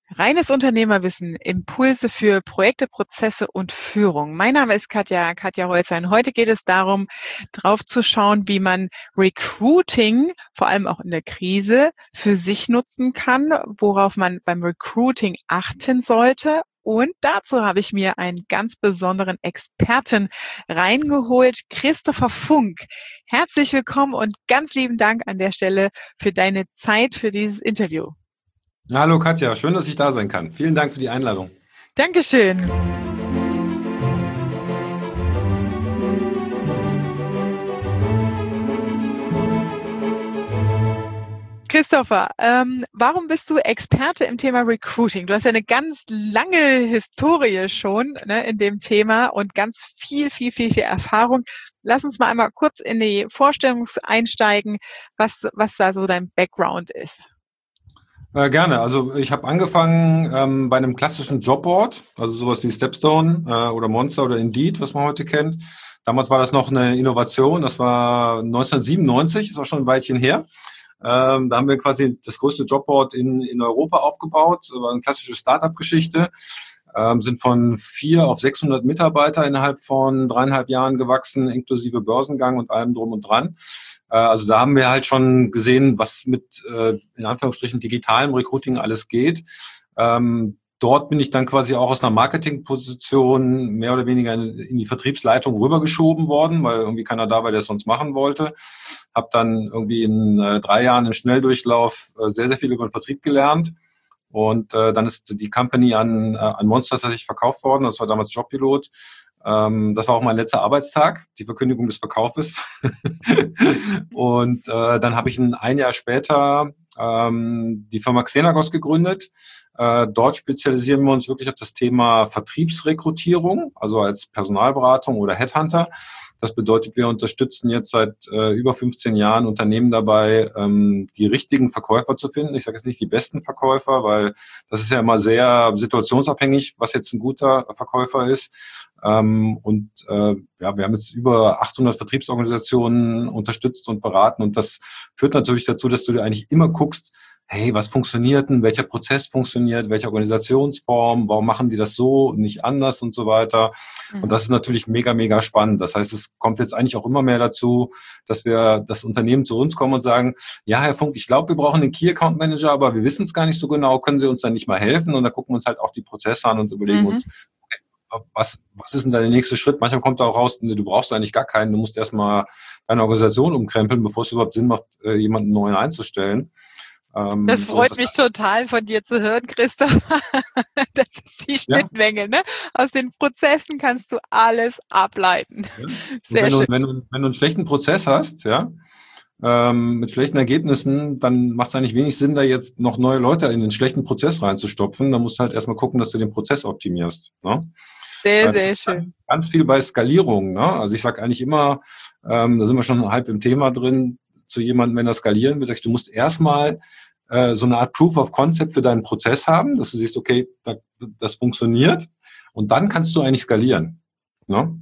Reines Unternehmerwissen, Impulse für Projekte, Prozesse und Führung. Mein Name ist Katja Holzer und heute geht es darum, drauf zu schauen, wie man Recruiting, vor allem auch in der Krise, für sich nutzen kann, worauf man beim Recruiting achten sollte. Und dazu habe ich mir einen ganz besonderen Experten reingeholt, Christopher Funk. Herzlich willkommen und ganz lieben Dank an der Stelle für deine Zeit für dieses Interview. Hallo Katja, schön, dass ich da sein kann. Vielen Dank für die Einladung. Dankeschön. Christopher, warum bist du Experte im Thema Recruiting? Du hast ja eine ganz lange Historie schon, ne, in dem Thema und ganz viel Erfahrung. Lass uns mal einmal kurz in die Vorstellung einsteigen, was da so dein Background ist. Gerne. Also ich habe angefangen bei einem klassischen Jobboard, also sowas wie Stepstone oder Monster oder Indeed, was man heute kennt. Damals war das noch eine Innovation, das war 1997, ist auch schon ein Weilchen her. Da haben wir quasi das größte Jobboard in Europa aufgebaut, war eine klassische Startup-Geschichte. Sind von 4 auf 600 Mitarbeiter innerhalb von 3,5 Jahren gewachsen, inklusive Börsengang und allem drum und dran. Also da haben wir halt schon gesehen, was mit, in Anführungsstrichen, digitalem Recruiting alles geht. Dort bin ich dann quasi auch aus einer Marketingposition mehr oder weniger in die Vertriebsleitung rübergeschoben worden, weil irgendwie keiner da war, der es sonst machen wollte. Habe dann irgendwie in 3 Jahren im Schnelldurchlauf sehr viel über den Vertrieb gelernt. Und dann ist die Company an Monster tatsächlich verkauft worden. Das war damals Jobpilot. Das war auch mein letzter Arbeitstag, die Verkündigung des Verkaufes. Und dann habe ich ein Jahr später die Firma Xenagos gegründet. Dort spezialisieren wir uns wirklich auf das Thema Vertriebsrekrutierung, also als Personalberatung oder Headhunter. Das bedeutet, wir unterstützen jetzt seit über 15 Jahren Unternehmen dabei, die richtigen Verkäufer zu finden. Ich sage jetzt nicht die besten Verkäufer, weil das ist ja immer sehr situationsabhängig, was jetzt ein guter Verkäufer ist. Ja, wir haben jetzt über 800 Vertriebsorganisationen unterstützt und beraten. Und das führt natürlich dazu, dass du eigentlich immer guckst, hey, was funktioniert denn? Welcher Prozess funktioniert? Welche Organisationsform? Warum machen die das so und nicht anders und so weiter? Und das ist natürlich mega spannend. Das heißt, es kommt jetzt eigentlich auch immer mehr dazu, dass das Unternehmen zu uns kommen und sagen, ja, Herr Funk, ich glaube, wir brauchen einen Key Account Manager, aber wir wissen es gar nicht so genau. Können Sie uns dann nicht mal helfen? Und da gucken wir uns halt auch die Prozesse an und überlegen uns, okay, was ist denn der nächste Schritt? Manchmal kommt da auch raus, du brauchst eigentlich gar keinen. Du musst erstmal deine Organisation umkrempeln, bevor es überhaupt Sinn macht, jemanden neuen einzustellen. Das freut mich total von dir zu hören, Christoph. Das ist die Schnittmenge, ne? Aus den Prozessen kannst du alles ableiten. Ja. Sehr schön. Wenn du einen schlechten Prozess hast, ja, mit schlechten Ergebnissen, dann macht es eigentlich wenig Sinn, da jetzt noch neue Leute in den schlechten Prozess reinzustopfen. Da musst du halt erstmal gucken, dass du den Prozess optimierst. Ne? Sehr schön. Ganz viel bei Skalierung. Ne? Also ich sage eigentlich immer, da sind wir schon halb im Thema drin, zu jemandem, wenn er skalieren will, sagst du musst erstmal so eine Art Proof of Concept für deinen Prozess haben, dass du siehst, okay, das funktioniert und dann kannst du eigentlich skalieren. Ne?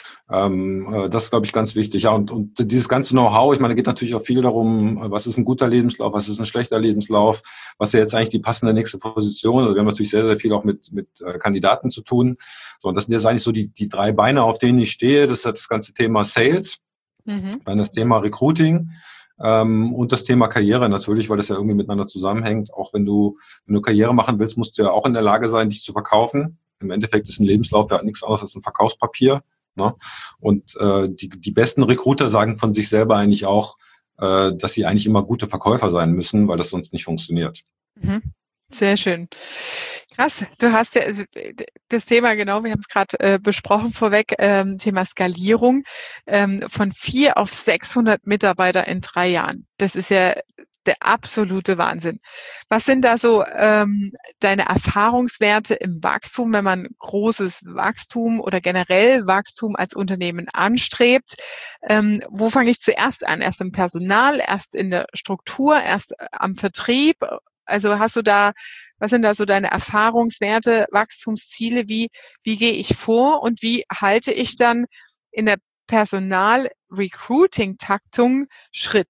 Das ist, glaube ich, ganz wichtig. Ja, und dieses ganze Know-how, ich meine, geht natürlich auch viel darum, was ist ein guter Lebenslauf, was ist ein schlechter Lebenslauf, was ist jetzt eigentlich die passende nächste Position. Also wir haben natürlich sehr viel auch mit Kandidaten zu tun. So, und das sind jetzt eigentlich so die 3 Beine, auf denen ich stehe. Das ist das ganze Thema Sales, dann das Thema Recruiting, und das Thema Karriere natürlich, weil das ja irgendwie miteinander zusammenhängt. Auch wenn du Karriere machen willst, musst du ja auch in der Lage sein, dich zu verkaufen. Im Endeffekt ist ein Lebenslauf ja nichts anderes als ein Verkaufspapier. Ne? Und die besten Recruiter sagen von sich selber eigentlich auch, dass sie eigentlich immer gute Verkäufer sein müssen, weil das sonst nicht funktioniert. Sehr schön. Krass, du hast ja das Thema, genau, wir haben es gerade besprochen vorweg, Thema Skalierung von 4 auf 600 Mitarbeiter in 3 Jahren. Das ist ja der absolute Wahnsinn. Was sind da so deine Erfahrungswerte im Wachstum, wenn man großes Wachstum oder generell Wachstum als Unternehmen anstrebt? Wo fange ich zuerst an? Erst im Personal, erst in der Struktur, erst am Vertrieb? Also was sind da so deine Erfahrungswerte, Wachstumsziele? Wie gehe ich vor und wie halte ich dann in der Personal-Recruiting-Taktung Schritt?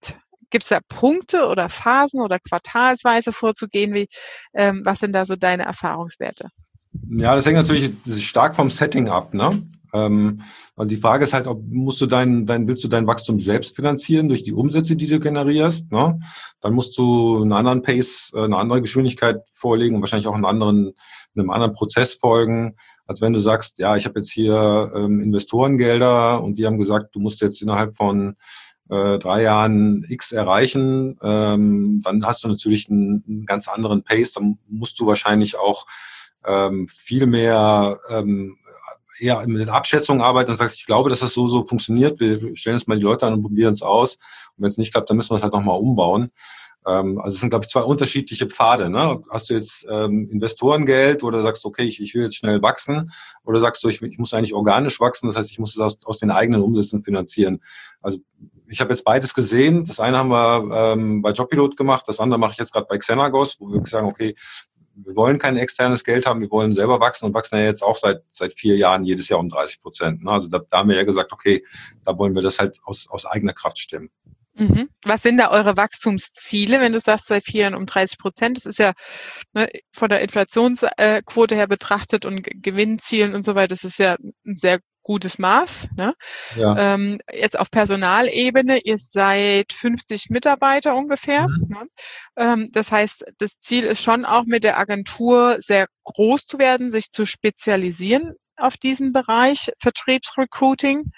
gibt es da Punkte oder Phasen oder quartalsweise vorzugehen? Was sind da so deine Erfahrungswerte? Ja, das hängt natürlich stark vom Setting ab, ne? Also die Frage ist halt, ob musst du willst du dein Wachstum selbst finanzieren durch die Umsätze, die du generierst, ne? Dann musst du einen anderen Pace, eine andere Geschwindigkeit vorlegen und wahrscheinlich auch einem anderen Prozess folgen, als wenn du sagst, ja, ich habe jetzt hier Investorengelder und die haben gesagt, du musst jetzt innerhalb von 3 Jahren X erreichen, dann hast du natürlich einen ganz anderen Pace, dann musst du wahrscheinlich auch viel mehr eher mit Abschätzungen arbeiten und sagst, ich glaube, dass das so funktioniert. Wir stellen jetzt mal die Leute an und probieren es aus. Und wenn es nicht klappt, dann müssen wir es halt nochmal umbauen. Also es sind, glaube ich, zwei unterschiedliche Pfade. Ne? Hast du jetzt Investorengeld oder sagst du, okay, ich will jetzt schnell wachsen, oder sagst du, ich muss eigentlich organisch wachsen, das heißt, ich muss es aus den eigenen Umsätzen finanzieren. Also ich habe jetzt beides gesehen. Das eine haben wir bei Jobpilot gemacht, das andere mache ich jetzt gerade bei Xenagos, wo wir wirklich sagen, okay, wir wollen kein externes Geld haben, wir wollen selber wachsen und wachsen ja jetzt auch seit 4 Jahren jedes Jahr um 30%. Ne? Also da haben wir ja gesagt, okay, da wollen wir das halt aus eigener Kraft stemmen. Mhm. Was sind da eure Wachstumsziele, wenn du sagst, seit 4 Jahren um 30%? Das ist ja, ne, von der Inflationsquote her betrachtet und Gewinnzielen und so weiter, das ist ja ein sehr gutes Maß. Ne? Ja. Jetzt auf Personalebene, ihr seid 50 Mitarbeiter ungefähr. Ne? Das heißt, das Ziel ist schon auch mit der Agentur sehr groß zu werden, sich zu spezialisieren auf diesen Bereich Vertriebsrecruiting.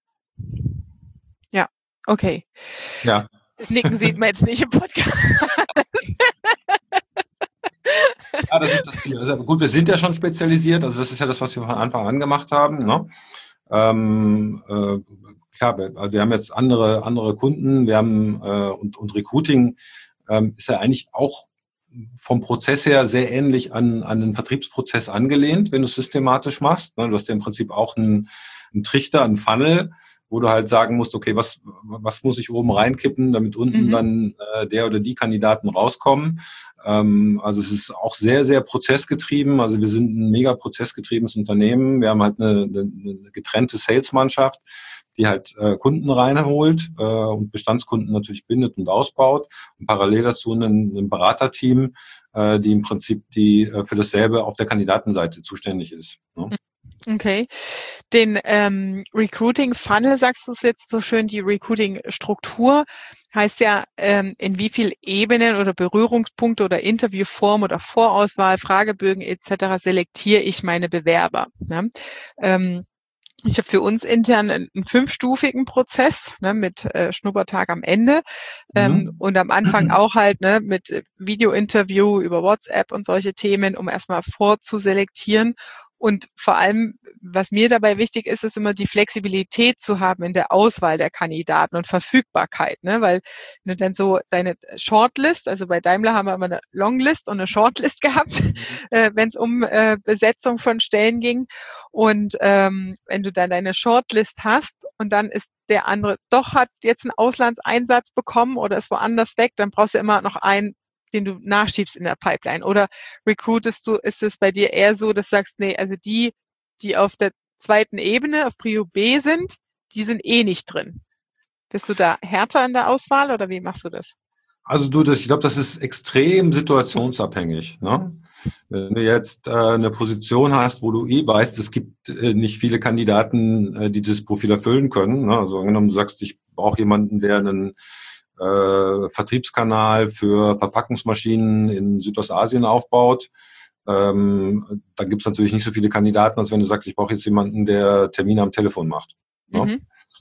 Ja, okay. Ja. Das Nicken sieht man jetzt nicht im Podcast. Ja, das ist das Ziel. Also gut, wir sind ja schon spezialisiert, also das ist ja das, was wir von Anfang an gemacht haben. Ne? Klar, wir haben jetzt andere Kunden, wir haben und Recruiting ist ja eigentlich auch vom Prozess her sehr ähnlich an den Vertriebsprozess angelehnt, wenn du es systematisch machst. Ne? Du hast ja im Prinzip auch einen Trichter, einen Funnel, wo du halt sagen musst, okay, was muss ich oben reinkippen, damit unten dann der oder die Kandidaten rauskommen. Also es ist auch sehr, sehr prozessgetrieben. Also wir sind ein mega prozessgetriebenes Unternehmen. Wir haben halt eine getrennte Sales-Mannschaft, die halt Kunden reinholt und Bestandskunden natürlich bindet und ausbaut. Und parallel dazu ein Beraterteam, die im Prinzip für dasselbe auf der Kandidatenseite zuständig ist. Ne? Okay. Den Recruiting-Funnel, sagst du es jetzt so schön, die Recruiting-Struktur heißt ja, in wie viel Ebenen oder Berührungspunkte oder Interviewform oder Vorauswahl, Fragebögen etc. selektiere ich meine Bewerber. Ne? Ich habe für uns intern einen 5-stufigen Prozess, ne, mit Schnuppertag am Ende und am Anfang auch halt, ne, mit Videointerview über WhatsApp und solche Themen, um erstmal vorzuselektieren. Und vor allem, was mir dabei wichtig ist, ist immer die Flexibilität zu haben in der Auswahl der Kandidaten und Verfügbarkeit, ne? Weil wenn du dann so deine Shortlist, also bei Daimler haben wir immer eine Longlist und eine Shortlist gehabt, wenn es um Besetzung von Stellen ging. Und wenn du dann deine Shortlist hast und dann ist der andere doch hat jetzt einen Auslandseinsatz bekommen oder ist woanders weg, dann brauchst du immer noch einen, den du nachschiebst in der Pipeline. Oder recruitest du, ist es bei dir eher so, dass du sagst, nee, also die auf der zweiten Ebene, auf Prio B sind, die sind eh nicht drin. Bist du da härter in der Auswahl oder wie machst du das? Also ich glaube, das ist extrem situationsabhängig. Ne? Wenn du jetzt eine Position hast, wo du weißt, es gibt nicht viele Kandidaten, die das Profil erfüllen können. Ne? Also angenommen, du sagst, ich brauche jemanden, der einen Vertriebskanal für Verpackungsmaschinen in Südostasien aufbaut. Da gibt es natürlich nicht so viele Kandidaten, als wenn du sagst, ich brauche jetzt jemanden, der Termine am Telefon macht. Ne?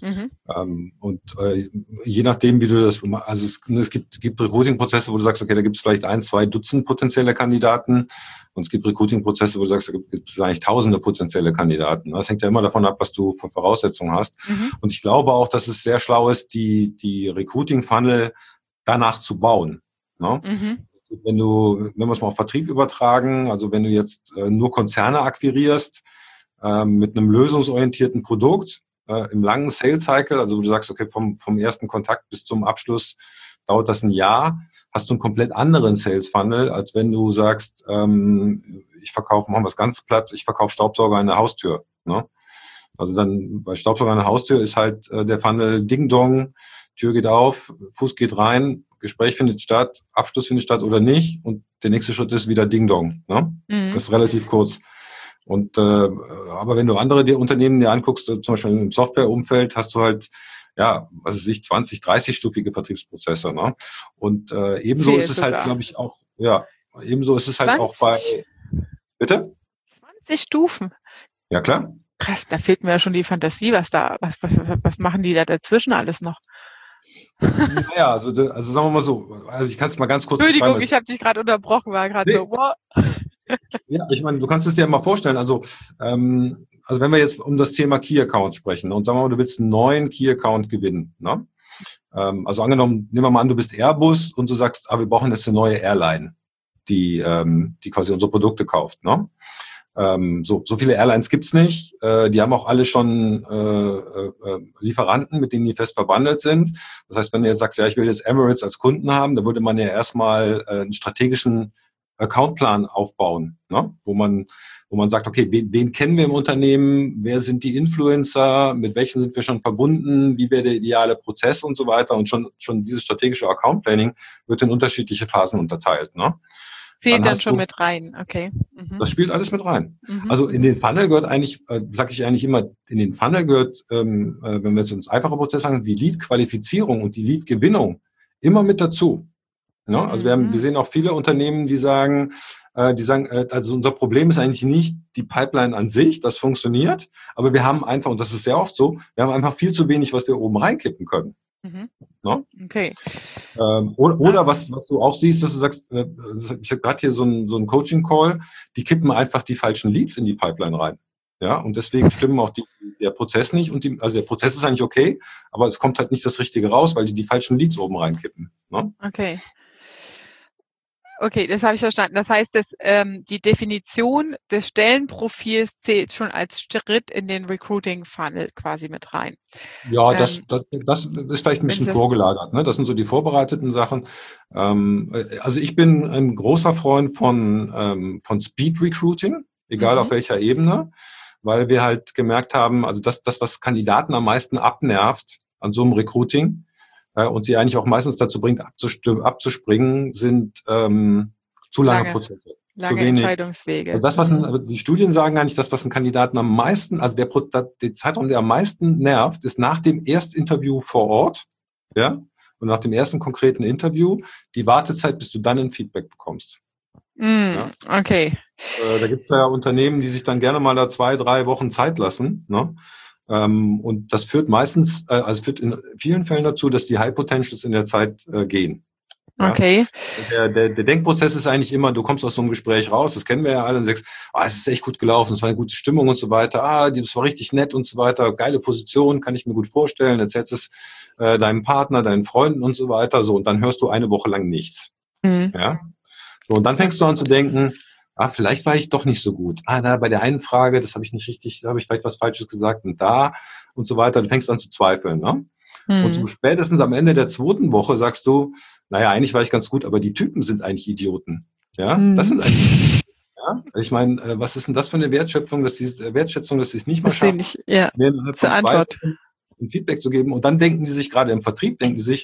Und je nachdem, wie du das, also es gibt Recruiting-Prozesse, wo du sagst, okay, da gibt es vielleicht 1, 2 Dutzend potenzielle Kandidaten, und es gibt Recruiting-Prozesse, wo du sagst, da gibt es eigentlich tausende potenzielle Kandidaten. Das hängt ja immer davon ab, was du für Voraussetzungen hast. Und ich glaube auch, dass es sehr schlau ist, die Recruiting-Funnel danach zu bauen. Ne? Wenn wir es mal auf Vertrieb übertragen, also wenn du jetzt nur Konzerne akquirierst mit einem lösungsorientierten Produkt, im langen Sales Cycle, also wo du sagst, okay, vom ersten Kontakt bis zum Abschluss dauert das ein Jahr, hast du einen komplett anderen Sales Funnel, als wenn du sagst, machen wir es ganz platt, ich verkaufe Staubsauger an der Haustür. Ne? Also dann bei Staubsauger an der Haustür ist halt der Funnel Ding Dong, Tür geht auf, Fuß geht rein, Gespräch findet statt, Abschluss findet statt oder nicht und der nächste Schritt ist wieder Ding-Dong. Ne? Das ist relativ kurz. Und aber wenn du andere Unternehmen dir anguckst, zum Beispiel im Softwareumfeld, hast du halt, ja, was weiß ich, 20, 30-stufige Vertriebsprozesse. Ne? Und ebenso Viel ist es halt, sogar. glaube ich, auch, ja, ebenso ist es halt auch 20? bei, bitte? 20 Stufen. Ja, klar. Krass, da fehlt mir ja schon die Fantasie, was machen die da dazwischen alles noch? Naja, also sagen wir mal so, also ich kann es mal ganz kurz beschreiben. Entschuldigung, ich habe dich gerade unterbrochen, war gerade Nee, so, wow. ja, ich meine, du kannst es dir mal vorstellen. Also wenn wir jetzt um das Thema Key Account sprechen und sagen wir mal, du willst einen neuen Key Account gewinnen, ne? Also angenommen, nehmen wir mal an, du bist Airbus und du sagst, wir brauchen jetzt eine neue Airline, die quasi unsere Produkte kauft, ne? So viele Airlines gibt's nicht. Die haben auch alle schon Lieferanten, mit denen die fest verbandelt sind. Das heißt, wenn du jetzt sagst, ja, ich will jetzt Emirates als Kunden haben, dann würde man ja erstmal einen strategischen Accountplan aufbauen, ne? Wo man sagt, okay, wen kennen wir im Unternehmen, wer sind die Influencer, mit welchen sind wir schon verbunden, wie wäre der ideale Prozess und so weiter. Und schon dieses strategische Account Planning wird in unterschiedliche Phasen unterteilt. Ne? Fehlt Dann dann hast schon du mit rein, okay. Das spielt alles mit rein. Mhm. Also in den Funnel gehört eigentlich, sage ich eigentlich immer, in den Funnel gehört, wenn wir jetzt uns einfache Prozesse sagen, die Lead-Qualifizierung und die Lead-Gewinnung immer mit dazu. Ne? Also wir sehen auch viele Unternehmen, die sagen, also unser Problem ist eigentlich nicht die Pipeline an sich, das funktioniert, aber wir haben einfach, und das ist sehr oft so, wir haben einfach viel zu wenig, was wir oben reinkippen können. Mhm. Ne? Okay. Oder was du auch siehst, dass du sagst, ich habe gerade hier so einen Coaching-Call, die kippen einfach die falschen Leads in die Pipeline rein. Ja, und deswegen stimmen auch der Prozess nicht also der Prozess ist eigentlich okay, aber es kommt halt nicht das Richtige raus, weil die falschen Leads oben reinkippen. Ne? Okay. Okay, das habe ich verstanden. Das heißt, die Definition des Stellenprofils zählt schon als Schritt in den Recruiting-Funnel quasi mit rein. Ja, das ist vielleicht ein bisschen vorgelagert. Ne? Das sind so die vorbereiteten Sachen. Also ich bin ein großer Freund von Speed Recruiting, egal auf welcher Ebene, weil wir halt gemerkt haben, also das, was Kandidaten am meisten abnervt an so einem Recruiting und sie eigentlich auch meistens dazu bringt, abzuspringen, sind zu lange Prozesse. Lange Entscheidungswege. Also aber die Studien sagen gar nicht, das, was einen Kandidaten am meisten, also der Zeitraum, der am meisten nervt, ist nach dem Erstinterview vor Ort, ja, und nach dem ersten konkreten Interview, die Wartezeit, bis du dann ein Feedback bekommst. Ja? Okay. Da gibt es ja Unternehmen, die sich dann gerne mal da 2, 3 Wochen Zeit lassen, ne? Und das führt meistens, also führt in vielen Fällen dazu, dass die High Potentials in der Zeit gehen. Ja? Okay. Der Denkprozess ist eigentlich immer, du kommst aus so einem Gespräch raus, das kennen wir ja alle, und sagst, es ist echt gut gelaufen, es war eine gute Stimmung und so weiter, das war richtig nett und so weiter, geile Position, kann ich mir gut vorstellen, erzählst es deinem Partner, deinen Freunden und so weiter, so, und dann hörst du eine Woche lang nichts. Ja? So, und dann fängst du an zu denken, vielleicht war ich doch nicht so gut. Da bei der einen Frage, das habe ich nicht richtig, da habe ich vielleicht was Falsches gesagt und da und so weiter, du fängst an zu zweifeln, ne? Und so spätestens am Ende der 2. Woche sagst du, naja, eigentlich war ich ganz gut, aber die Typen sind eigentlich Idioten. Ja, das sind eigentlich, ja. Ich meine, was ist denn das für eine Wertschöpfung, dass sie es nicht mal schaffen, mir innerhalb von 2 Wochen ein Feedback zu geben. Und dann denken die sich, gerade im Vertrieb,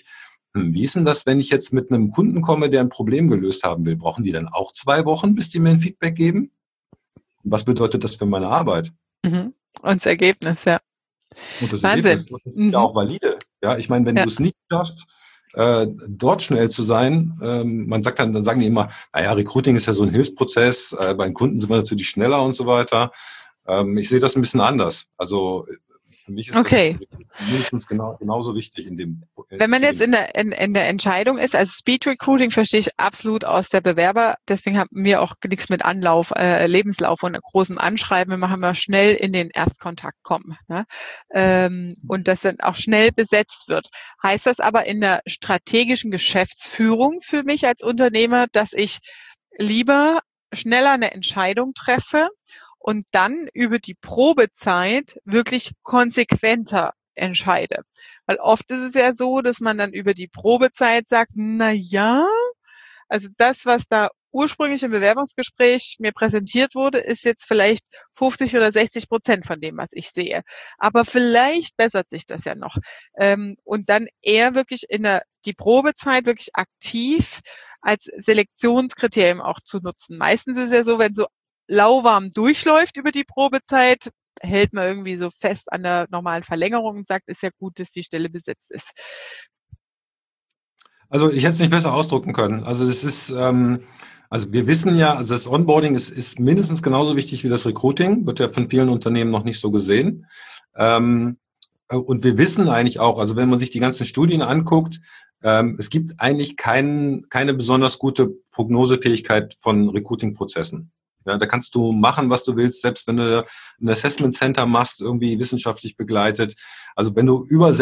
wie ist denn das, wenn ich jetzt mit einem Kunden komme, der ein Problem gelöst haben will? Brauchen die dann auch 2 Wochen, bis die mir ein Feedback geben? Und was bedeutet das für meine Arbeit? Und das Ergebnis, ja. Und das Wahnsinn. Ergebnis, das ist ja auch valide. Ja, ich meine, wenn du es nicht schaffst, dort schnell zu sein, dann sagen die immer, Recruiting ist ja so ein Hilfsprozess, bei den Kunden sind wir natürlich schneller und so weiter. Ich sehe das ein bisschen anders. Also für mich ist das mindestens genauso wichtig in dem. Wenn man jetzt in der Entscheidung ist, also Speed Recruiting verstehe ich absolut aus der Bewerber, deswegen haben wir auch nichts mit Lebenslauf und großem Anschreiben, wir machen mal schnell in den Erstkontakt kommen, ne? Und das dann auch schnell besetzt wird. Heißt das aber in der strategischen Geschäftsführung für mich als Unternehmer, dass ich lieber schneller eine Entscheidung treffe und dann über die Probezeit wirklich konsequenter entscheide. Weil oft ist es ja so, dass man dann über die Probezeit sagt, na ja, also das, was da ursprünglich im Bewerbungsgespräch mir präsentiert wurde, ist jetzt vielleicht 50 oder 60% von dem, was ich sehe. Aber vielleicht bessert sich das ja noch. Und dann eher wirklich die Probezeit wirklich aktiv als Selektionskriterium auch zu nutzen. Meistens ist es ja so, wenn so lauwarm durchläuft über die Probezeit, hält man irgendwie so fest an der normalen Verlängerung und sagt, ist ja gut, dass die Stelle besetzt ist. Also ich hätte es nicht besser ausdrücken können. Also es ist, also wir wissen ja, also das Onboarding ist mindestens genauso wichtig wie das Recruiting, wird ja von vielen Unternehmen noch nicht so gesehen. Und wir wissen eigentlich auch, also wenn man sich die ganzen Studien anguckt, es gibt eigentlich keine besonders gute Prognosefähigkeit von Recruiting-Prozessen. Ja, da kannst du machen, was du willst, selbst wenn du ein Assessment Center machst, irgendwie wissenschaftlich begleitet. Also wenn du über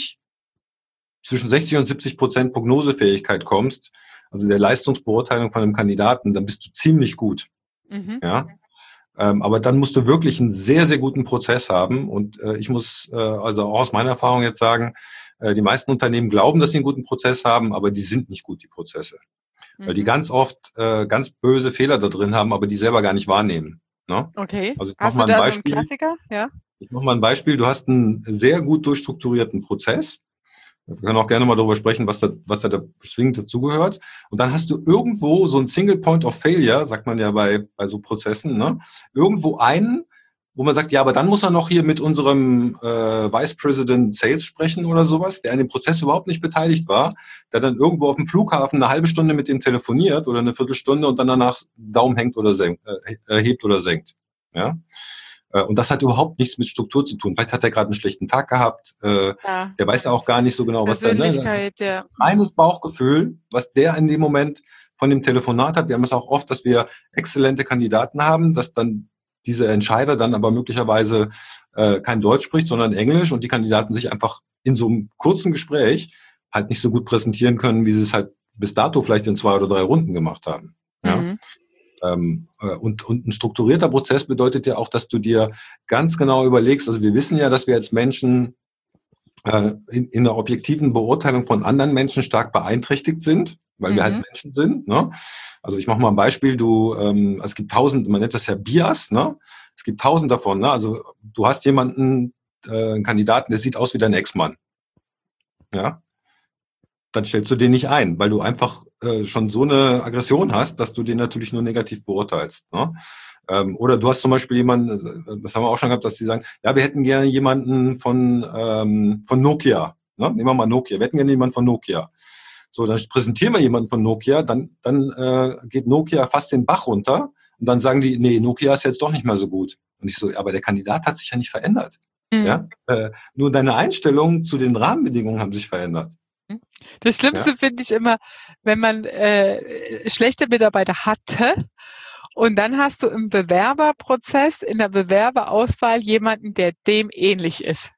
zwischen 60 und 70% Prognosefähigkeit kommst, also der Leistungsbeurteilung von einem Kandidaten, dann bist du ziemlich gut. Mhm. Ja. Aber dann musst du wirklich einen sehr, sehr guten Prozess haben. Und ich muss also auch aus meiner Erfahrung jetzt sagen, die meisten Unternehmen glauben, dass sie einen guten Prozess haben, aber die sind nicht gut, die Prozesse. Weil die ganz oft ganz böse Fehler da drin haben, aber die selber gar nicht wahrnehmen. Ne? Okay. Also ich mache Hast mal du ein da so einen Beispiel. Klassiker? Ja. Ich mache mal ein Beispiel. Du hast einen sehr gut durchstrukturierten Prozess. Wir können auch gerne mal darüber sprechen, was da zwingend dazugehört. Und dann hast du irgendwo so ein Single Point of Failure, sagt man ja bei so Prozessen, ne? Irgendwo einen, wo man sagt, ja, aber dann muss er noch hier mit unserem Vice President Sales sprechen oder sowas, der an dem Prozess überhaupt nicht beteiligt war, der dann irgendwo auf dem Flughafen eine halbe Stunde mit dem telefoniert oder eine Viertelstunde und dann danach Daumen hängt oder hebt oder senkt. Ja. Und das hat überhaupt nichts mit Struktur zu tun. Vielleicht hat er gerade einen schlechten Tag gehabt. Ja. Der weiß ja auch gar nicht so genau, was da, ne? Persönlichkeit, ja. Reines Bauchgefühl, was der in dem Moment von dem Telefonat hat. Wir haben es auch oft, dass wir exzellente Kandidaten haben, dass dann diese Entscheider dann aber möglicherweise kein Deutsch spricht, sondern Englisch und die Kandidaten sich einfach in so einem kurzen Gespräch halt nicht so gut präsentieren können, wie sie es halt bis dato vielleicht in 2 oder 3 Runden gemacht haben. Ja? Mhm. Und ein strukturierter Prozess bedeutet ja auch, dass du dir ganz genau überlegst, also wir wissen ja, dass wir als Menschen in der objektiven Beurteilung von anderen Menschen stark beeinträchtigt sind, weil wir halt Menschen sind. Ne? Also ich mache mal ein Beispiel, es gibt 1000, man nennt das ja Bias, ne? Es gibt 1000 davon. Ne? Also du hast jemanden, einen Kandidaten, der sieht aus wie dein Ex-Mann. Ja? Dann stellst du den nicht ein, weil du einfach schon so eine Aggression hast, dass du den natürlich nur negativ beurteilst. Ne? Oder du hast zum Beispiel jemanden, das haben wir auch schon gehabt, dass die sagen, ja, wir hätten gerne jemanden von Nokia. Ne? Nehmen wir mal Nokia. Wir hätten gerne jemanden von Nokia. So, dann präsentieren wir jemanden von Nokia, dann geht Nokia fast den Bach runter und dann sagen die, nee, Nokia ist jetzt doch nicht mehr so gut. Und ich so, aber der Kandidat hat sich ja nicht verändert. Mhm. Ja? Nur deine Einstellungen zu den Rahmenbedingungen haben sich verändert. Das Schlimmste finde ich immer, wenn man schlechte Mitarbeiter hatte und dann hast du im Bewerberprozess, in der Bewerberauswahl jemanden, der dem ähnlich ist.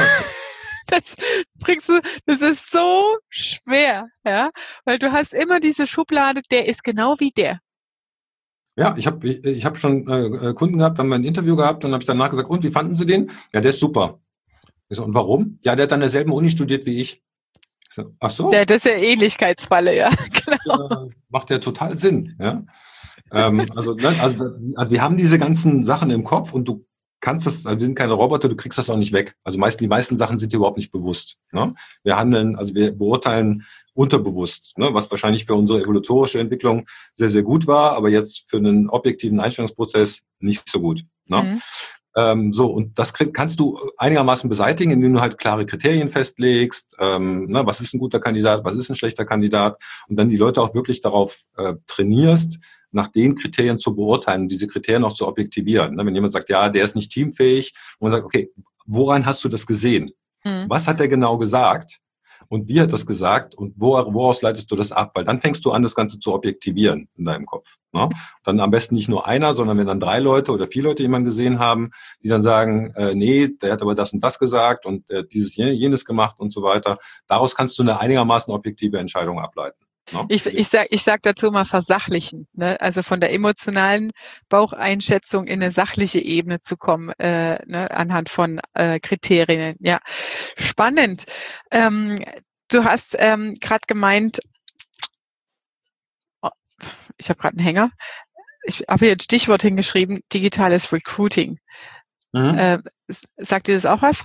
Das das ist so schwer, ja, weil du hast immer diese Schublade, der ist genau wie der. Ja, ich hab schon Kunden gehabt, haben ein Interview gehabt und habe ich danach gesagt, und wie fanden Sie den? Ja, der ist super. Ich so, und warum? Ja, der hat an derselben Uni studiert wie ich. Ich so, ach so. Das ist ja Ähnlichkeitsfalle, ja, genau. Macht ja total Sinn. Ja? Also wir haben diese ganzen Sachen im Kopf und du kannst das, also wir sind keine Roboter, du kriegst das auch nicht weg. Also die meisten Sachen sind dir überhaupt nicht bewusst. Ne? Wir beurteilen unterbewusst, ne? Was wahrscheinlich für unsere evolutorische Entwicklung sehr, sehr gut war, aber jetzt für einen objektiven Einstellungsprozess nicht so gut. Ne? Und das kannst du einigermaßen beseitigen, indem du halt klare Kriterien festlegst, was ist ein guter Kandidat, was ist ein schlechter Kandidat und dann die Leute auch wirklich darauf trainierst, nach den Kriterien zu beurteilen, diese Kriterien auch zu objektivieren. Ne? Wenn jemand sagt, ja, der ist nicht teamfähig, und man sagt, okay, woran hast du das gesehen? Was hat er genau gesagt? Und wie hat das gesagt und woraus leitest du das ab? Weil dann fängst du an, das Ganze zu objektivieren in deinem Kopf. Ne? Dann am besten nicht nur einer, sondern wenn dann 3 Leute oder 4 Leute jemanden gesehen haben, die dann sagen, nee, der hat aber das und das gesagt und dieses jenes gemacht und so weiter. Daraus kannst du eine einigermaßen objektive Entscheidung ableiten. Ne? Ich sag dazu mal versachlichen, ne? Also von der emotionalen Baucheinschätzung in eine sachliche Ebene zu kommen, ne? Anhand von Kriterien. Ja, spannend. Du hast gerade gemeint, ich habe gerade einen Hänger. Ich habe hier ein Stichwort hingeschrieben, digitales Recruiting. Mhm. Sagt dir das auch was?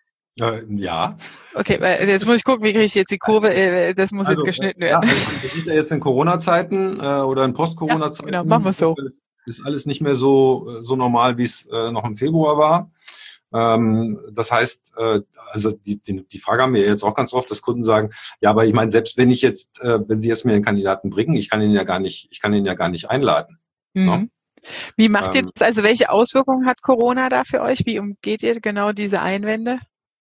Ja. Okay, weil jetzt muss ich gucken, wie kriege ich jetzt die Kurve, das muss jetzt Also, geschnitten ja, werden. also wir sind ja jetzt in Corona-Zeiten oder in Ja, genau, machen wir Post-Corona-Zeiten. es so. Ist alles nicht mehr so normal, wie es noch im Februar war. Das heißt, also die Frage haben wir jetzt auch ganz oft, dass Kunden sagen, ja, aber ich meine, selbst wenn wenn Sie jetzt mir einen Kandidaten bringen, ich kann ihn ja gar nicht einladen. Ne? Mhm. Wie macht ihr Ähm, das? Also welche Auswirkungen hat Corona da für euch? Wie umgeht ihr genau diese Einwände?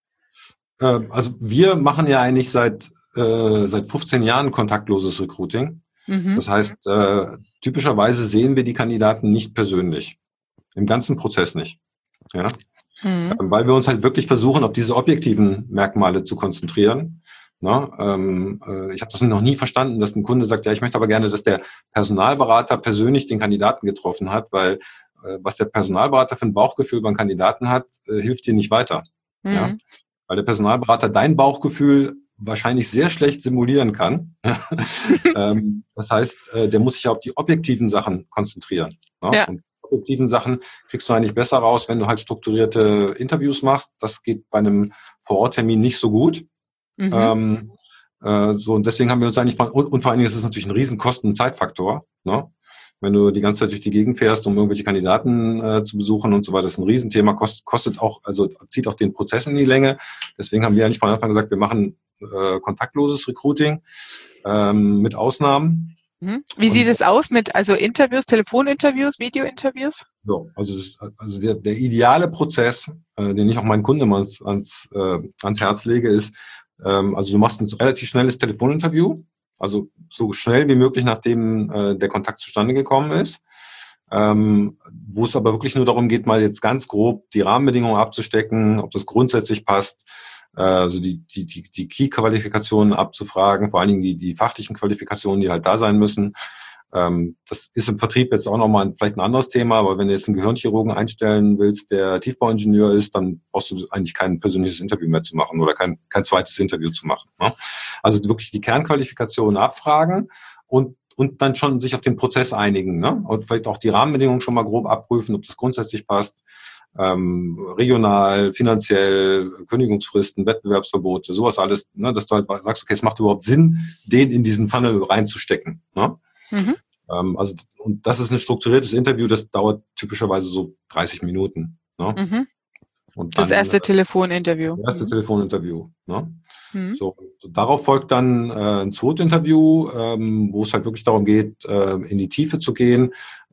also wir machen ja eigentlich seit 15 Jahren kontaktloses Recruiting. Mhm. Das heißt, typischerweise sehen wir die Kandidaten nicht persönlich. Im ganzen Prozess nicht. Ja? Mhm. Weil wir uns halt wirklich versuchen, auf diese objektiven Merkmale zu konzentrieren. Ne? Ich habe das noch nie verstanden, dass ein Kunde sagt, ja, ich möchte aber gerne, dass der Personalberater persönlich den Kandidaten getroffen hat, weil was der Personalberater für ein Bauchgefühl beim Kandidaten hat, hilft dir nicht weiter. Ja? Mhm. Weil der Personalberater dein Bauchgefühl wahrscheinlich sehr schlecht simulieren kann. Das heißt, der muss sich auf die objektiven Sachen konzentrieren. Ne? Ja. Und objektiven Sachen kriegst du eigentlich besser raus, wenn du halt strukturierte Interviews machst. Das geht bei einem Vororttermin nicht so gut. Mhm. Ähm, so, und deswegen haben wir uns eigentlich und vor allen Dingen ist es natürlich ein riesen Kosten- und Zeitfaktor. Ne? Wenn du die ganze Zeit durch die Gegend fährst, um irgendwelche Kandidaten zu besuchen und so weiter, das ist ein Riesenthema, kostet auch, also zieht auch den Prozess in die Länge. Deswegen haben wir eigentlich von Anfang gesagt, wir machen kontaktloses Recruiting mit Ausnahmen. Mhm. Wie sieht Und es aus mit also Interviews, Telefoninterviews, Videointerviews? so, also der ideale Prozess, den ich auch meinen Kunden immer ans Herz lege, ist, also du machst ein relativ schnelles Telefoninterview, also so schnell wie möglich, nachdem der Kontakt zustande gekommen ist, wo es aber wirklich nur darum geht, mal jetzt ganz grob die Rahmenbedingungen abzustecken, ob das grundsätzlich passt, also die Key-Qualifikationen abzufragen, vor allen Dingen die fachlichen Qualifikationen, die halt da sein müssen. Das ist im Vertrieb jetzt auch nochmal vielleicht ein anderes Thema, aber wenn du jetzt einen Gehirnchirurgen einstellen willst, der Tiefbauingenieur ist, dann brauchst du eigentlich kein persönliches Interview mehr zu machen oder kein zweites Interview zu machen. Ne? Also wirklich die Kernqualifikationen abfragen und dann schon sich auf den Prozess einigen. Ne? Und vielleicht auch die Rahmenbedingungen schon mal grob abprüfen, ob das grundsätzlich passt. Regional, finanziell, Kündigungsfristen, Wettbewerbsverbote, sowas alles, ne, dass du halt sagst, okay, es macht überhaupt Sinn, den in diesen Funnel reinzustecken. Ne? Mhm. Also, und das ist ein strukturiertes Interview, das dauert typischerweise so 30 Minuten. Ne? Mhm. Und Das dann erste Telefoninterview. das erste Mhm. Telefoninterview. Ne? Mhm. So, darauf folgt dann ein Zweitinterview, wo es halt wirklich darum geht, in die Tiefe zu gehen.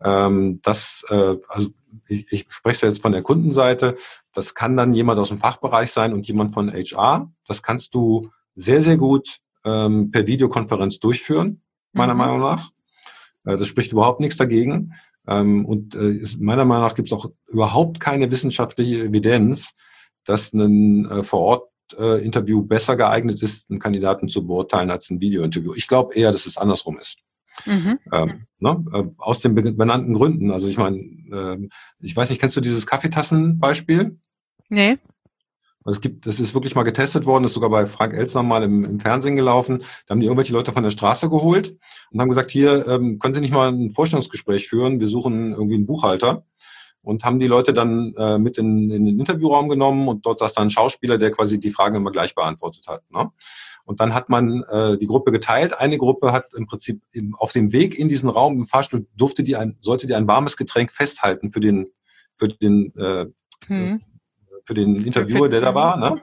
Also ich spreche jetzt von der Kundenseite. Das kann dann jemand aus dem Fachbereich sein und jemand von HR. Das kannst du sehr, sehr gut per Videokonferenz durchführen, meiner Mhm. Meinung nach. Das spricht überhaupt nichts dagegen. Meiner Meinung nach gibt es auch überhaupt keine wissenschaftliche Evidenz, dass ein Vor-Ort-Interview besser geeignet ist, einen Kandidaten zu beurteilen als ein Video-Interview. Ich glaube eher, dass es andersrum ist. Mhm. Ne? Aus den benannten Gründen. Also ich meine, ich weiß nicht, kennst du dieses Kaffeetassen-Beispiel? Nee. Also das ist wirklich mal getestet worden, ist sogar bei Frank Elstner mal im Fernsehen gelaufen. Da haben die irgendwelche Leute von der Straße geholt und haben gesagt, hier, können Sie nicht mal ein Vorstellungsgespräch führen? Wir suchen irgendwie einen Buchhalter. Und haben die Leute dann mit in den Interviewraum genommen und dort saß dann ein Schauspieler, der quasi die Fragen immer gleich beantwortet hat. Ne? Und dann hat man die Gruppe geteilt. Eine Gruppe hat im Prinzip auf dem Weg in diesen Raum im Fahrstuhl sollte die ein warmes Getränk festhalten für den Mhm. für den Interviewer, der da war, ne?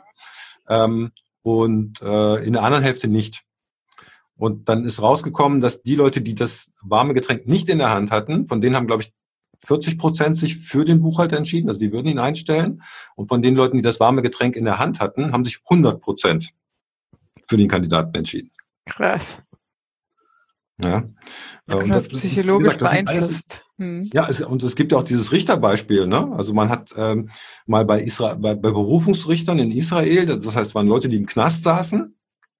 In der anderen Hälfte nicht. Und dann ist rausgekommen, dass die Leute, die das warme Getränk nicht in der Hand hatten, von denen haben, glaube ich, 40% sich für den Buchhalter entschieden, also die würden ihn einstellen. Und von den Leuten, die das warme Getränk in der Hand hatten, haben sich 100% für den Kandidaten entschieden. Krass. Ja. Und Das wie psychologisch gesagt, das sind alles, beeinflusst. Mhm. ja, und es gibt ja auch dieses Richterbeispiel, ne? Also man hat mal bei Berufungsrichtern in Israel, das heißt, es waren Leute, die im Knast saßen,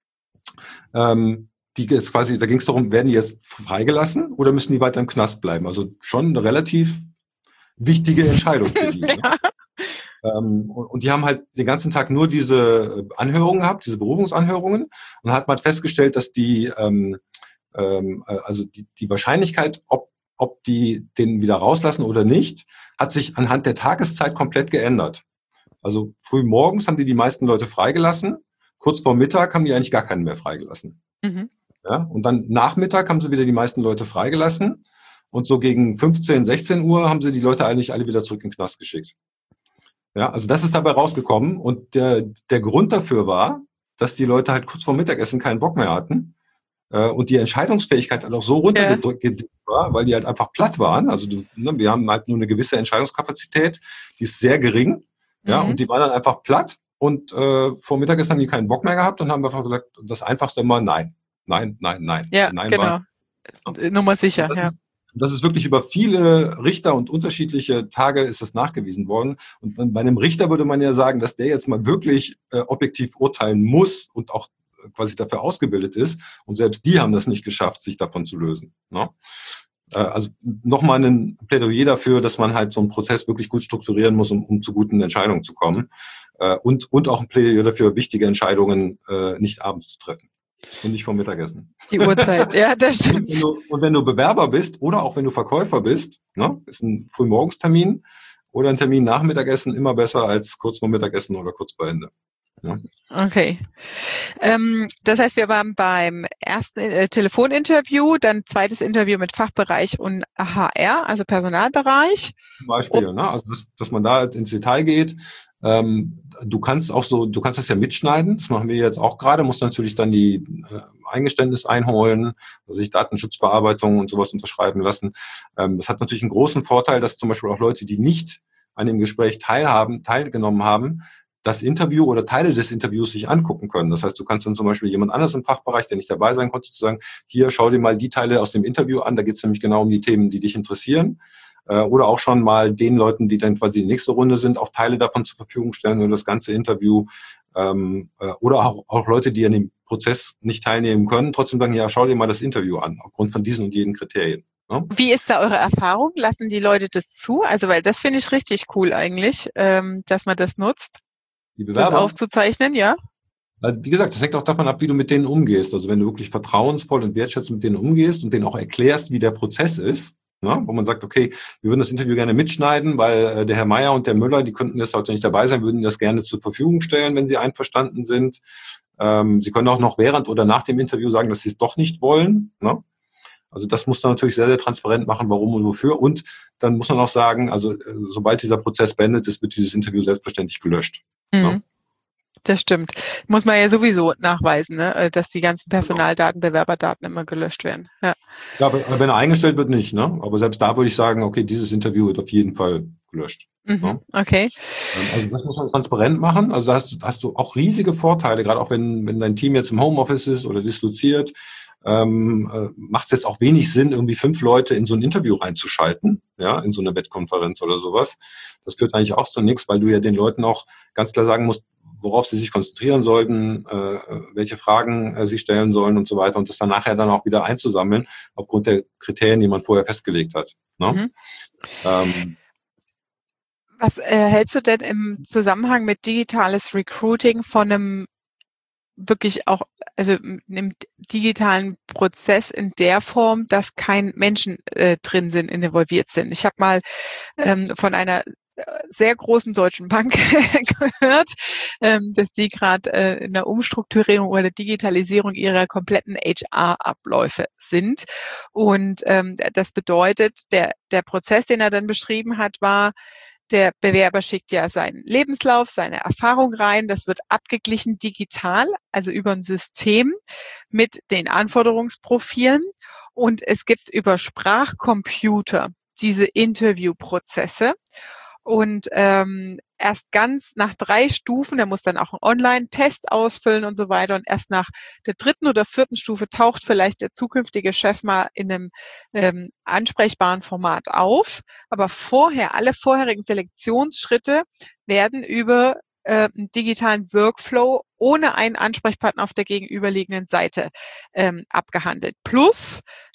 die jetzt quasi, da ging es darum, werden die jetzt freigelassen oder müssen die weiter im Knast bleiben? Also schon eine relativ wichtige Entscheidung für die. Ne? Ja. Und die haben halt den ganzen Tag nur diese Anhörungen gehabt, diese Berufungsanhörungen, und hat man festgestellt, dass die Also die Wahrscheinlichkeit, ob die den wieder rauslassen oder nicht, hat sich anhand der Tageszeit komplett geändert. Also früh morgens haben die meisten Leute freigelassen, kurz vor Mittag haben die eigentlich gar keinen mehr freigelassen. Mhm. Ja, und dann Nachmittag haben sie wieder die meisten Leute freigelassen und so gegen 15, 16 Uhr haben sie die Leute eigentlich alle wieder zurück in den Knast geschickt. Ja, also das ist dabei rausgekommen und der Grund dafür war, dass die Leute halt kurz vor Mittagessen keinen Bock mehr hatten und die Entscheidungsfähigkeit halt auch so runtergedrückt war, weil die halt einfach platt waren. Also wir haben halt nur eine gewisse Entscheidungskapazität, die ist sehr gering, ja, und die waren dann einfach platt und vor Mittagessen haben die keinen Bock mehr gehabt und haben einfach gesagt, das Einfachste immer nein. Nein, nein, nein. Ja, Nein genau. Nummer sicher, ja. Das ist wirklich über viele Richter und unterschiedliche Tage ist das nachgewiesen worden. Und bei einem Richter würde man ja sagen, dass der jetzt mal wirklich objektiv urteilen muss und auch quasi dafür ausgebildet ist. Und selbst die haben das nicht geschafft, sich davon zu lösen. Ne? Also nochmal ein Plädoyer dafür, dass man halt so einen Prozess wirklich gut strukturieren muss, um zu guten Entscheidungen zu kommen. Und auch ein Plädoyer dafür, wichtige Entscheidungen nicht abends zu treffen. Und nicht vom Mittagessen. Die Uhrzeit, ja, das stimmt. Und wenn du Bewerber bist oder auch wenn du Verkäufer bist, ne, ist ein Frühmorgenstermin oder ein Termin nach Mittagessen immer besser als kurz vor Mittagessen oder kurz vor Ende. Ja. Okay. Das heißt, wir waren beim ersten Telefoninterview, dann zweites Interview mit Fachbereich und HR, also Personalbereich. Zum Beispiel, ne? Also dass man da ins Detail geht. Du kannst das ja mitschneiden, das machen wir jetzt auch gerade, musst natürlich dann die Eingeständnis einholen, also sich Datenschutzbearbeitung und sowas unterschreiben lassen. Das hat natürlich einen großen Vorteil, dass zum Beispiel auch Leute, die nicht an dem Gespräch teilgenommen haben, das Interview oder Teile des Interviews sich angucken können. Das heißt, du kannst dann zum Beispiel jemand anderes im Fachbereich, der nicht dabei sein konnte, zu sagen, hier, schau dir mal die Teile aus dem Interview an, da geht es nämlich genau um die Themen, die dich interessieren. Oder auch schon mal den Leuten, die dann quasi die nächste Runde sind, auch Teile davon zur Verfügung stellen und das ganze Interview. Oder auch Leute, die an dem Prozess nicht teilnehmen können, trotzdem sagen, ja, schau dir mal das Interview an, aufgrund von diesen und jenen Kriterien. Ne? Wie ist da eure Erfahrung? Lassen die Leute das zu? Also, weil das finde ich richtig cool eigentlich, dass man das nutzt, die Bewerber, das aufzuzeichnen, ja? Wie gesagt, das hängt auch davon ab, wie du mit denen umgehst. Also wenn du wirklich vertrauensvoll und wertschätzend mit denen umgehst und denen auch erklärst, wie der Prozess ist, ne, wo man sagt, okay, wir würden das Interview gerne mitschneiden, weil der Herr Meier und der Müller, die könnten jetzt heute nicht dabei sein, würden das gerne zur Verfügung stellen, wenn sie einverstanden sind. Sie können auch noch während oder nach dem Interview sagen, dass sie es doch nicht wollen. Ne? Also das muss man natürlich sehr, sehr transparent machen, warum und wofür. Und dann muss man auch sagen, also sobald dieser Prozess beendet ist, wird dieses Interview selbstverständlich gelöscht. Mhm. Ne? Das stimmt. Muss man ja sowieso nachweisen, ne? Dass die ganzen Personaldaten, Bewerberdaten immer gelöscht werden. Ja, ja, aber wenn er eingestellt wird, nicht. Ne? Aber selbst da würde ich sagen, okay, dieses Interview wird auf jeden Fall gelöscht. Ne? Okay. Also das muss man transparent machen. Also da hast du auch riesige Vorteile, gerade auch wenn dein Team jetzt im Homeoffice ist oder disloziert, macht es jetzt auch wenig Sinn, irgendwie 5 Leute in so ein Interview reinzuschalten, ja, in so eine Wettkonferenz oder sowas. Das führt eigentlich auch zu nichts, weil du ja den Leuten auch ganz klar sagen musst, worauf sie sich konzentrieren sollten, welche Fragen sie stellen sollen und so weiter und das dann nachher dann auch wieder einzusammeln aufgrund der Kriterien, die man vorher festgelegt hat. Ne? Was hältst du denn im Zusammenhang mit digitales Recruiting von einem wirklich auch, also einem digitalen Prozess in der Form, dass kein Menschen drin sind, involviert sind? Ich habe mal von einer sehr großen deutschen Bank gehört, dass die gerade in der Umstrukturierung oder Digitalisierung ihrer kompletten HR-Abläufe sind. Und das bedeutet, der Prozess, den er dann beschrieben hat, war, der Bewerber schickt ja seinen Lebenslauf, seine Erfahrung rein. Das wird abgeglichen digital, also über ein System mit den Anforderungsprofilen. Und es gibt über Sprachcomputer diese Interviewprozesse. Und erst ganz nach 3 Stufen, der muss dann auch einen Online-Test ausfüllen und so weiter. Und erst nach der 3. oder 4. Stufe taucht vielleicht der zukünftige Chef mal in einem ansprechbaren Format auf. Aber alle vorherigen Selektionsschritte werden über einen digitalen Workflow ohne einen Ansprechpartner auf der gegenüberliegenden Seite abgehandelt. Plus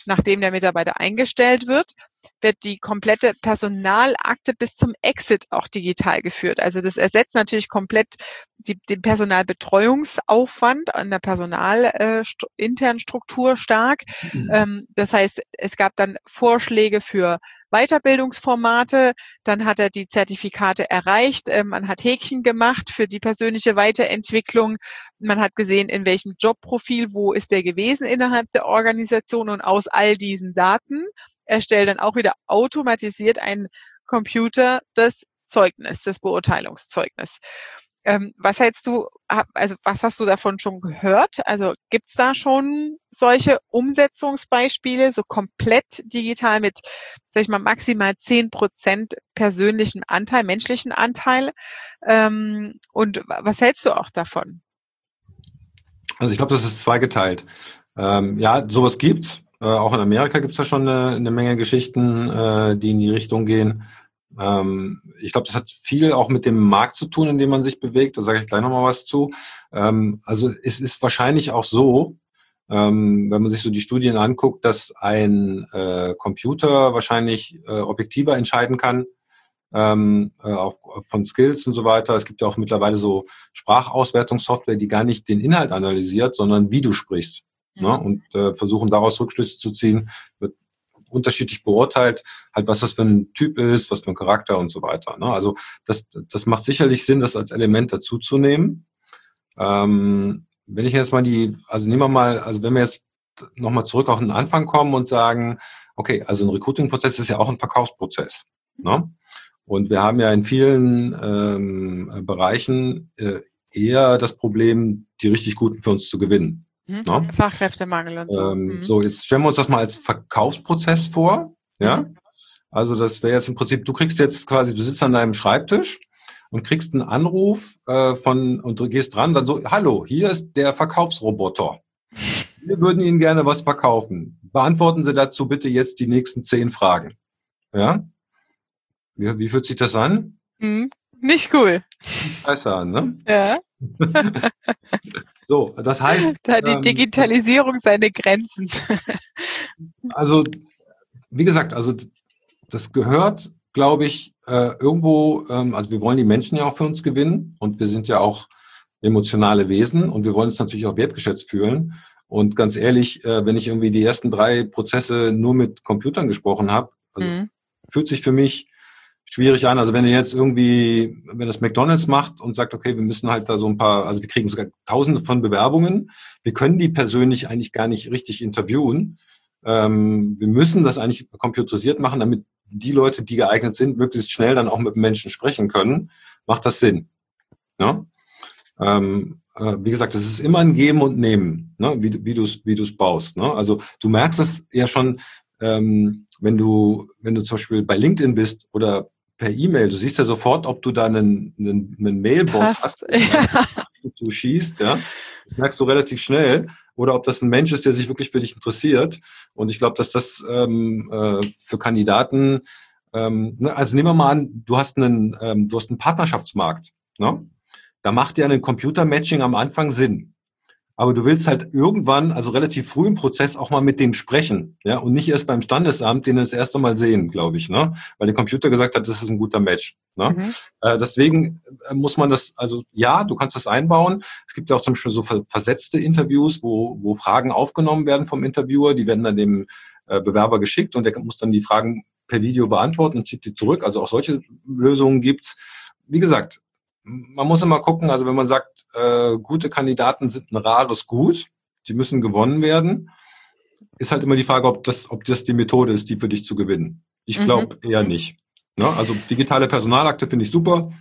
nachdem der Mitarbeiter eingestellt wird, wird die komplette Personalakte bis zum Exit auch digital geführt. Also das ersetzt natürlich komplett den Personalbetreuungsaufwand an der internen Struktur stark. Das heißt, es gab dann Vorschläge für Weiterbildungsformate, dann hat er die Zertifikate erreicht, man hat Häkchen gemacht für die persönliche Weiterentwicklung, man hat gesehen, in welchem Jobprofil, wo ist der gewesen innerhalb der Organisation, und aus all diesen Daten erstellt dann auch wieder automatisiert ein Computer das Zeugnis, das Beurteilungszeugnis. Was hältst du, also was hast du davon schon gehört? Also gibt's da schon solche Umsetzungsbeispiele, so komplett digital mit, sag ich mal, maximal 10% persönlichen Anteil, menschlichen Anteil? Und was hältst du auch davon? Also ich glaube, das ist zweigeteilt. Ja, sowas gibt's. Auch in Amerika gibt's da schon eine Menge Geschichten, die in die Richtung gehen. Ich glaube, das hat viel auch mit dem Markt zu tun, in dem man sich bewegt. Da sage ich gleich nochmal was zu. Also es ist wahrscheinlich auch so, wenn man sich so die Studien anguckt, dass ein Computer wahrscheinlich objektiver entscheiden kann, von Skills und so weiter. Es gibt ja auch mittlerweile so Sprachauswertungssoftware, die gar nicht den Inhalt analysiert, sondern wie du sprichst. Ne? Und versuchen daraus Rückschlüsse zu ziehen, wird unterschiedlich beurteilt, halt was das für ein Typ ist, was für ein Charakter und so weiter. Ne? Also das macht sicherlich Sinn, das als Element dazuzunehmen. Wenn ich jetzt mal nehmen wir mal, also wenn wir jetzt nochmal zurück auf den Anfang kommen und sagen, okay, also ein Recruiting-Prozess ist ja auch ein Verkaufsprozess. Ne? Und wir haben ja in vielen Bereichen eher das Problem, die richtig Guten für uns zu gewinnen. No? Fachkräftemangel und so. So, jetzt stellen wir uns das mal als Verkaufsprozess vor. Ja, also das wäre jetzt im Prinzip, du sitzt an deinem Schreibtisch und kriegst einen Anruf und du gehst dran, dann so, hallo, hier ist der Verkaufsroboter. Wir würden Ihnen gerne was verkaufen. Beantworten Sie dazu bitte jetzt die nächsten 10 Fragen. Ja? Wie fühlt sich das an? Nicht cool. Scheiße an, ne? Ja. So, das heißt... Da hat die Digitalisierung seine Grenzen. Also, wie gesagt, also das gehört, glaube ich, irgendwo, also wir wollen die Menschen ja auch für uns gewinnen und wir sind ja auch emotionale Wesen und wir wollen uns natürlich auch wertgeschätzt fühlen. Und ganz ehrlich, wenn ich irgendwie die ersten 3 Prozesse nur mit Computern gesprochen habe, also fühlt sich für mich schwierig an. Also wenn das McDonald's macht und sagt, okay, wir müssen halt da so ein paar, also wir kriegen sogar Tausende von Bewerbungen, wir können die persönlich eigentlich gar nicht richtig interviewen. Wir müssen das eigentlich computerisiert machen, damit die Leute, die geeignet sind, möglichst schnell dann auch mit Menschen sprechen können. Macht das Sinn? Ja? Wie gesagt, das ist immer ein Geben und Nehmen, ne? wie du es baust. Ne? Also du merkst es ja schon, wenn du zum Beispiel bei LinkedIn bist oder per E-Mail, du siehst ja sofort, ob du da einen Mailbot hast, du schießt, ja, das merkst du relativ schnell, oder ob das ein Mensch ist, der sich wirklich für dich interessiert. Und ich glaube, dass das für Kandidaten, also nehmen wir mal an, du hast einen Partnerschaftsmarkt, ne? Da macht ja ein Computer-Matching am Anfang Sinn. Aber du willst halt irgendwann, also relativ früh im Prozess, auch mal mit dem sprechen, ja, und nicht erst beim Standesamt den das erste Mal sehen, glaube ich, ne, weil der Computer gesagt hat, das ist ein guter Match, ne. Deswegen muss man das, also ja, du kannst das einbauen. Es gibt ja auch zum Beispiel so versetzte Interviews, wo Fragen aufgenommen werden vom Interviewer, die werden dann dem Bewerber geschickt und der muss dann die Fragen per Video beantworten und schickt die zurück. Also auch solche Lösungen gibt's. Wie gesagt, man muss immer gucken, also wenn man sagt, gute Kandidaten sind ein rares Gut, die müssen gewonnen werden, ist halt immer die Frage, ob das die Methode ist, die für dich zu gewinnen. Ich glaube eher nicht. Ne? Also digitale Personalakte finde ich super,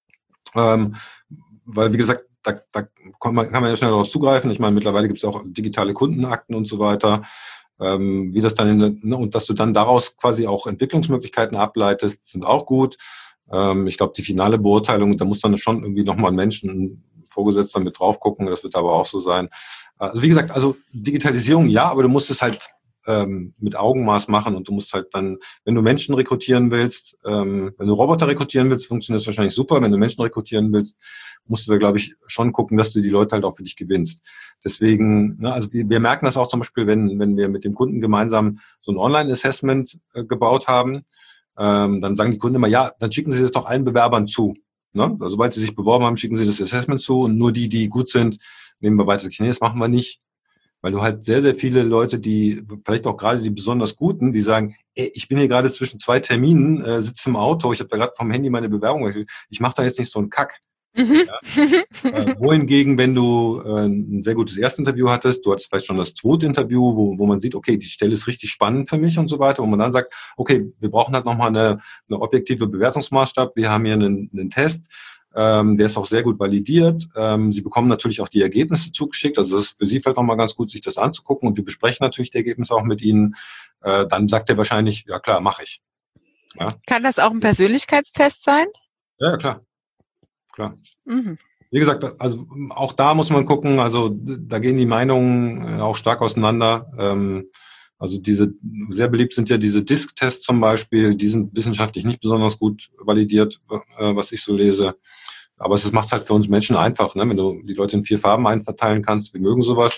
weil wie gesagt, da kann man ja schnell darauf zugreifen. Ich meine, mittlerweile gibt es auch digitale Kundenakten und so weiter. Wie das dann und dass du dann daraus quasi auch Entwicklungsmöglichkeiten ableitest, sind auch gut. Ich glaube, die finale Beurteilung, da muss dann schon irgendwie nochmal ein Mensch, ein Vorgesetzter mit drauf gucken, das wird aber auch so sein. Also wie gesagt, also Digitalisierung ja, aber du musst es halt mit Augenmaß machen und du musst halt dann, wenn du Menschen rekrutieren willst, wenn du Roboter rekrutieren willst, funktioniert das wahrscheinlich super. Wenn du Menschen rekrutieren willst, musst du da, glaube ich, schon gucken, dass du die Leute halt auch für dich gewinnst. Deswegen, ne, also wir merken das auch zum Beispiel, wenn wir mit dem Kunden gemeinsam so ein Online-Assessment gebaut haben, dann sagen die Kunden immer, ja, dann schicken Sie das doch allen Bewerbern zu. Ne? Also, sobald sie sich beworben haben, schicken sie das Assessment zu und nur die, die gut sind, nehmen wir weiter. Nee, das machen wir nicht. Weil du halt sehr, sehr viele Leute, die, vielleicht auch gerade die besonders Guten, die sagen, ey, ich bin hier gerade zwischen 2 Terminen, sitze im Auto, ich habe da gerade vom Handy meine Bewerbung, ich mache da jetzt nicht so einen Kack. Mhm. Ja? Wohingegen, wenn du ein sehr gutes Erstinterview hattest, du hattest vielleicht schon das zweite Interview, wo man sieht, okay, die Stelle ist richtig spannend für mich und so weiter, wo man dann sagt, okay, wir brauchen halt nochmal eine objektive Bewertungsmaßstab, wir haben hier einen Test, der ist auch sehr gut validiert. Sie bekommen natürlich auch die Ergebnisse zugeschickt, also das ist für Sie vielleicht nochmal ganz gut, sich das anzugucken und wir besprechen natürlich die Ergebnisse auch mit Ihnen. Dann sagt er wahrscheinlich, ja klar, mache ich. Ja? Kann das auch ein Persönlichkeitstest sein? Ja, klar. Klar. Mhm. Wie gesagt, also auch da muss man gucken, also da gehen die Meinungen auch stark auseinander. Also sehr beliebt sind ja diese Disk-Tests zum Beispiel, die sind wissenschaftlich nicht besonders gut validiert, was ich so lese. Aber es macht es halt für uns Menschen einfach, ne? Wenn du die Leute in 4 Farben einverteilen kannst, wir mögen sowas.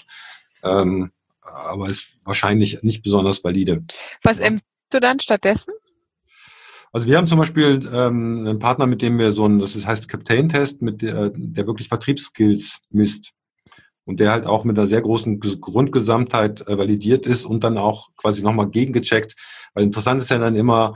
Aber ist wahrscheinlich nicht besonders valide. Was empfiehlst du dann stattdessen? Also wir haben zum Beispiel einen Partner, mit dem wir das heißt Captain-Test, der wirklich Vertriebsskills misst und der halt auch mit einer sehr großen Grundgesamtheit validiert ist und dann auch quasi nochmal gegengecheckt. Weil interessant ist ja dann immer,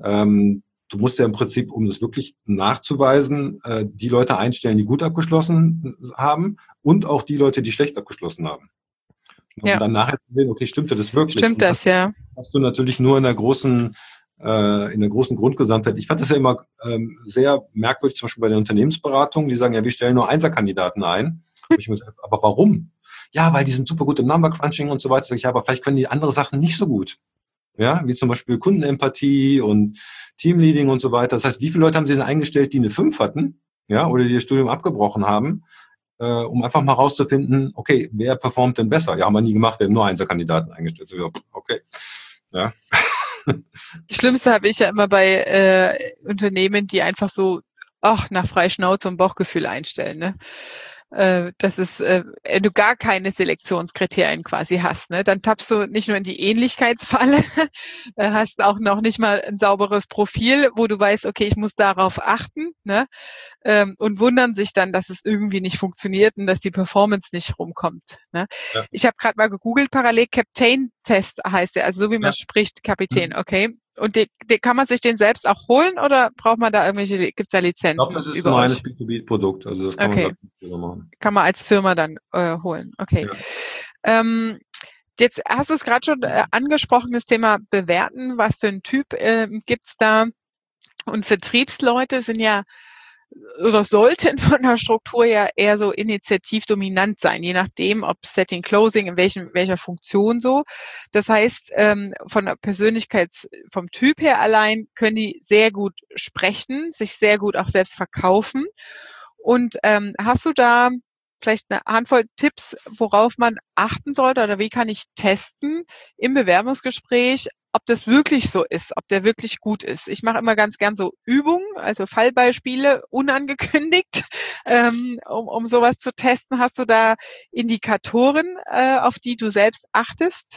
du musst ja im Prinzip, um das wirklich nachzuweisen, die Leute einstellen, die gut abgeschlossen haben und auch die Leute, die schlecht abgeschlossen haben. Um dann nachher zu sehen, okay, stimmt das wirklich? Stimmt das, ja. Hast du natürlich nur in der großen Grundgesamtheit. Ich fand das ja immer sehr merkwürdig, zum Beispiel bei der Unternehmensberatung, die sagen, ja, wir stellen nur Einserkandidaten ein. Und ich mir gesagt, aber warum? Ja, weil die sind super gut im Number Crunching und so weiter. Sag ich, ja, aber vielleicht können die andere Sachen nicht so gut. Ja, wie zum Beispiel Kundenempathie und Teamleading und so weiter. Das heißt, wie viele Leute haben sie denn eingestellt, die eine 5 hatten? Ja, oder die das Studium abgebrochen haben, um einfach mal rauszufinden, okay, wer performt denn besser? Ja, haben wir nie gemacht, wir haben nur Einserkandidaten eingestellt. So, okay. Ja. Das Schlimmste habe ich ja immer bei Unternehmen, die einfach so nach Freischnauze und Bauchgefühl einstellen. Ne? Das ist, wenn du gar keine Selektionskriterien quasi hast, ne? Dann tappst du nicht nur in die Ähnlichkeitsfalle, hast auch noch nicht mal ein sauberes Profil, wo du weißt, okay, ich muss darauf achten, ne? Und wundern sich dann, dass es irgendwie nicht funktioniert und dass die Performance nicht rumkommt. Ne? Ja. Ich habe gerade mal gegoogelt, parallel Captain-Test heißt der, also so wie man spricht, Kapitän, okay. Und kann man sich den selbst auch holen oder braucht man da irgendwelche, gibt es da Lizenzen? Ich glaube, das ist ein reines B2B-Produkt, also das kann man nicht selber machen. Kann man als Firma dann holen, okay. Ja. Jetzt hast du es gerade schon angesprochen, das Thema Bewerten, was für einen Typ gibt's da? Und Vertriebsleute sind ja oder sollten von der Struktur ja eher so initiativdominant sein, je nachdem, ob Setting, Closing, in welcher Funktion so. Das heißt, von der vom Typ her allein können die sehr gut sprechen, sich sehr gut auch selbst verkaufen. Und hast du da vielleicht eine Handvoll Tipps, worauf man achten sollte oder wie kann ich testen im Bewerbungsgespräch, ob das wirklich so ist, ob der wirklich gut ist. Ich mache immer ganz gern so Übungen, also Fallbeispiele, unangekündigt, um sowas zu testen. Hast du da Indikatoren, auf die du selbst achtest?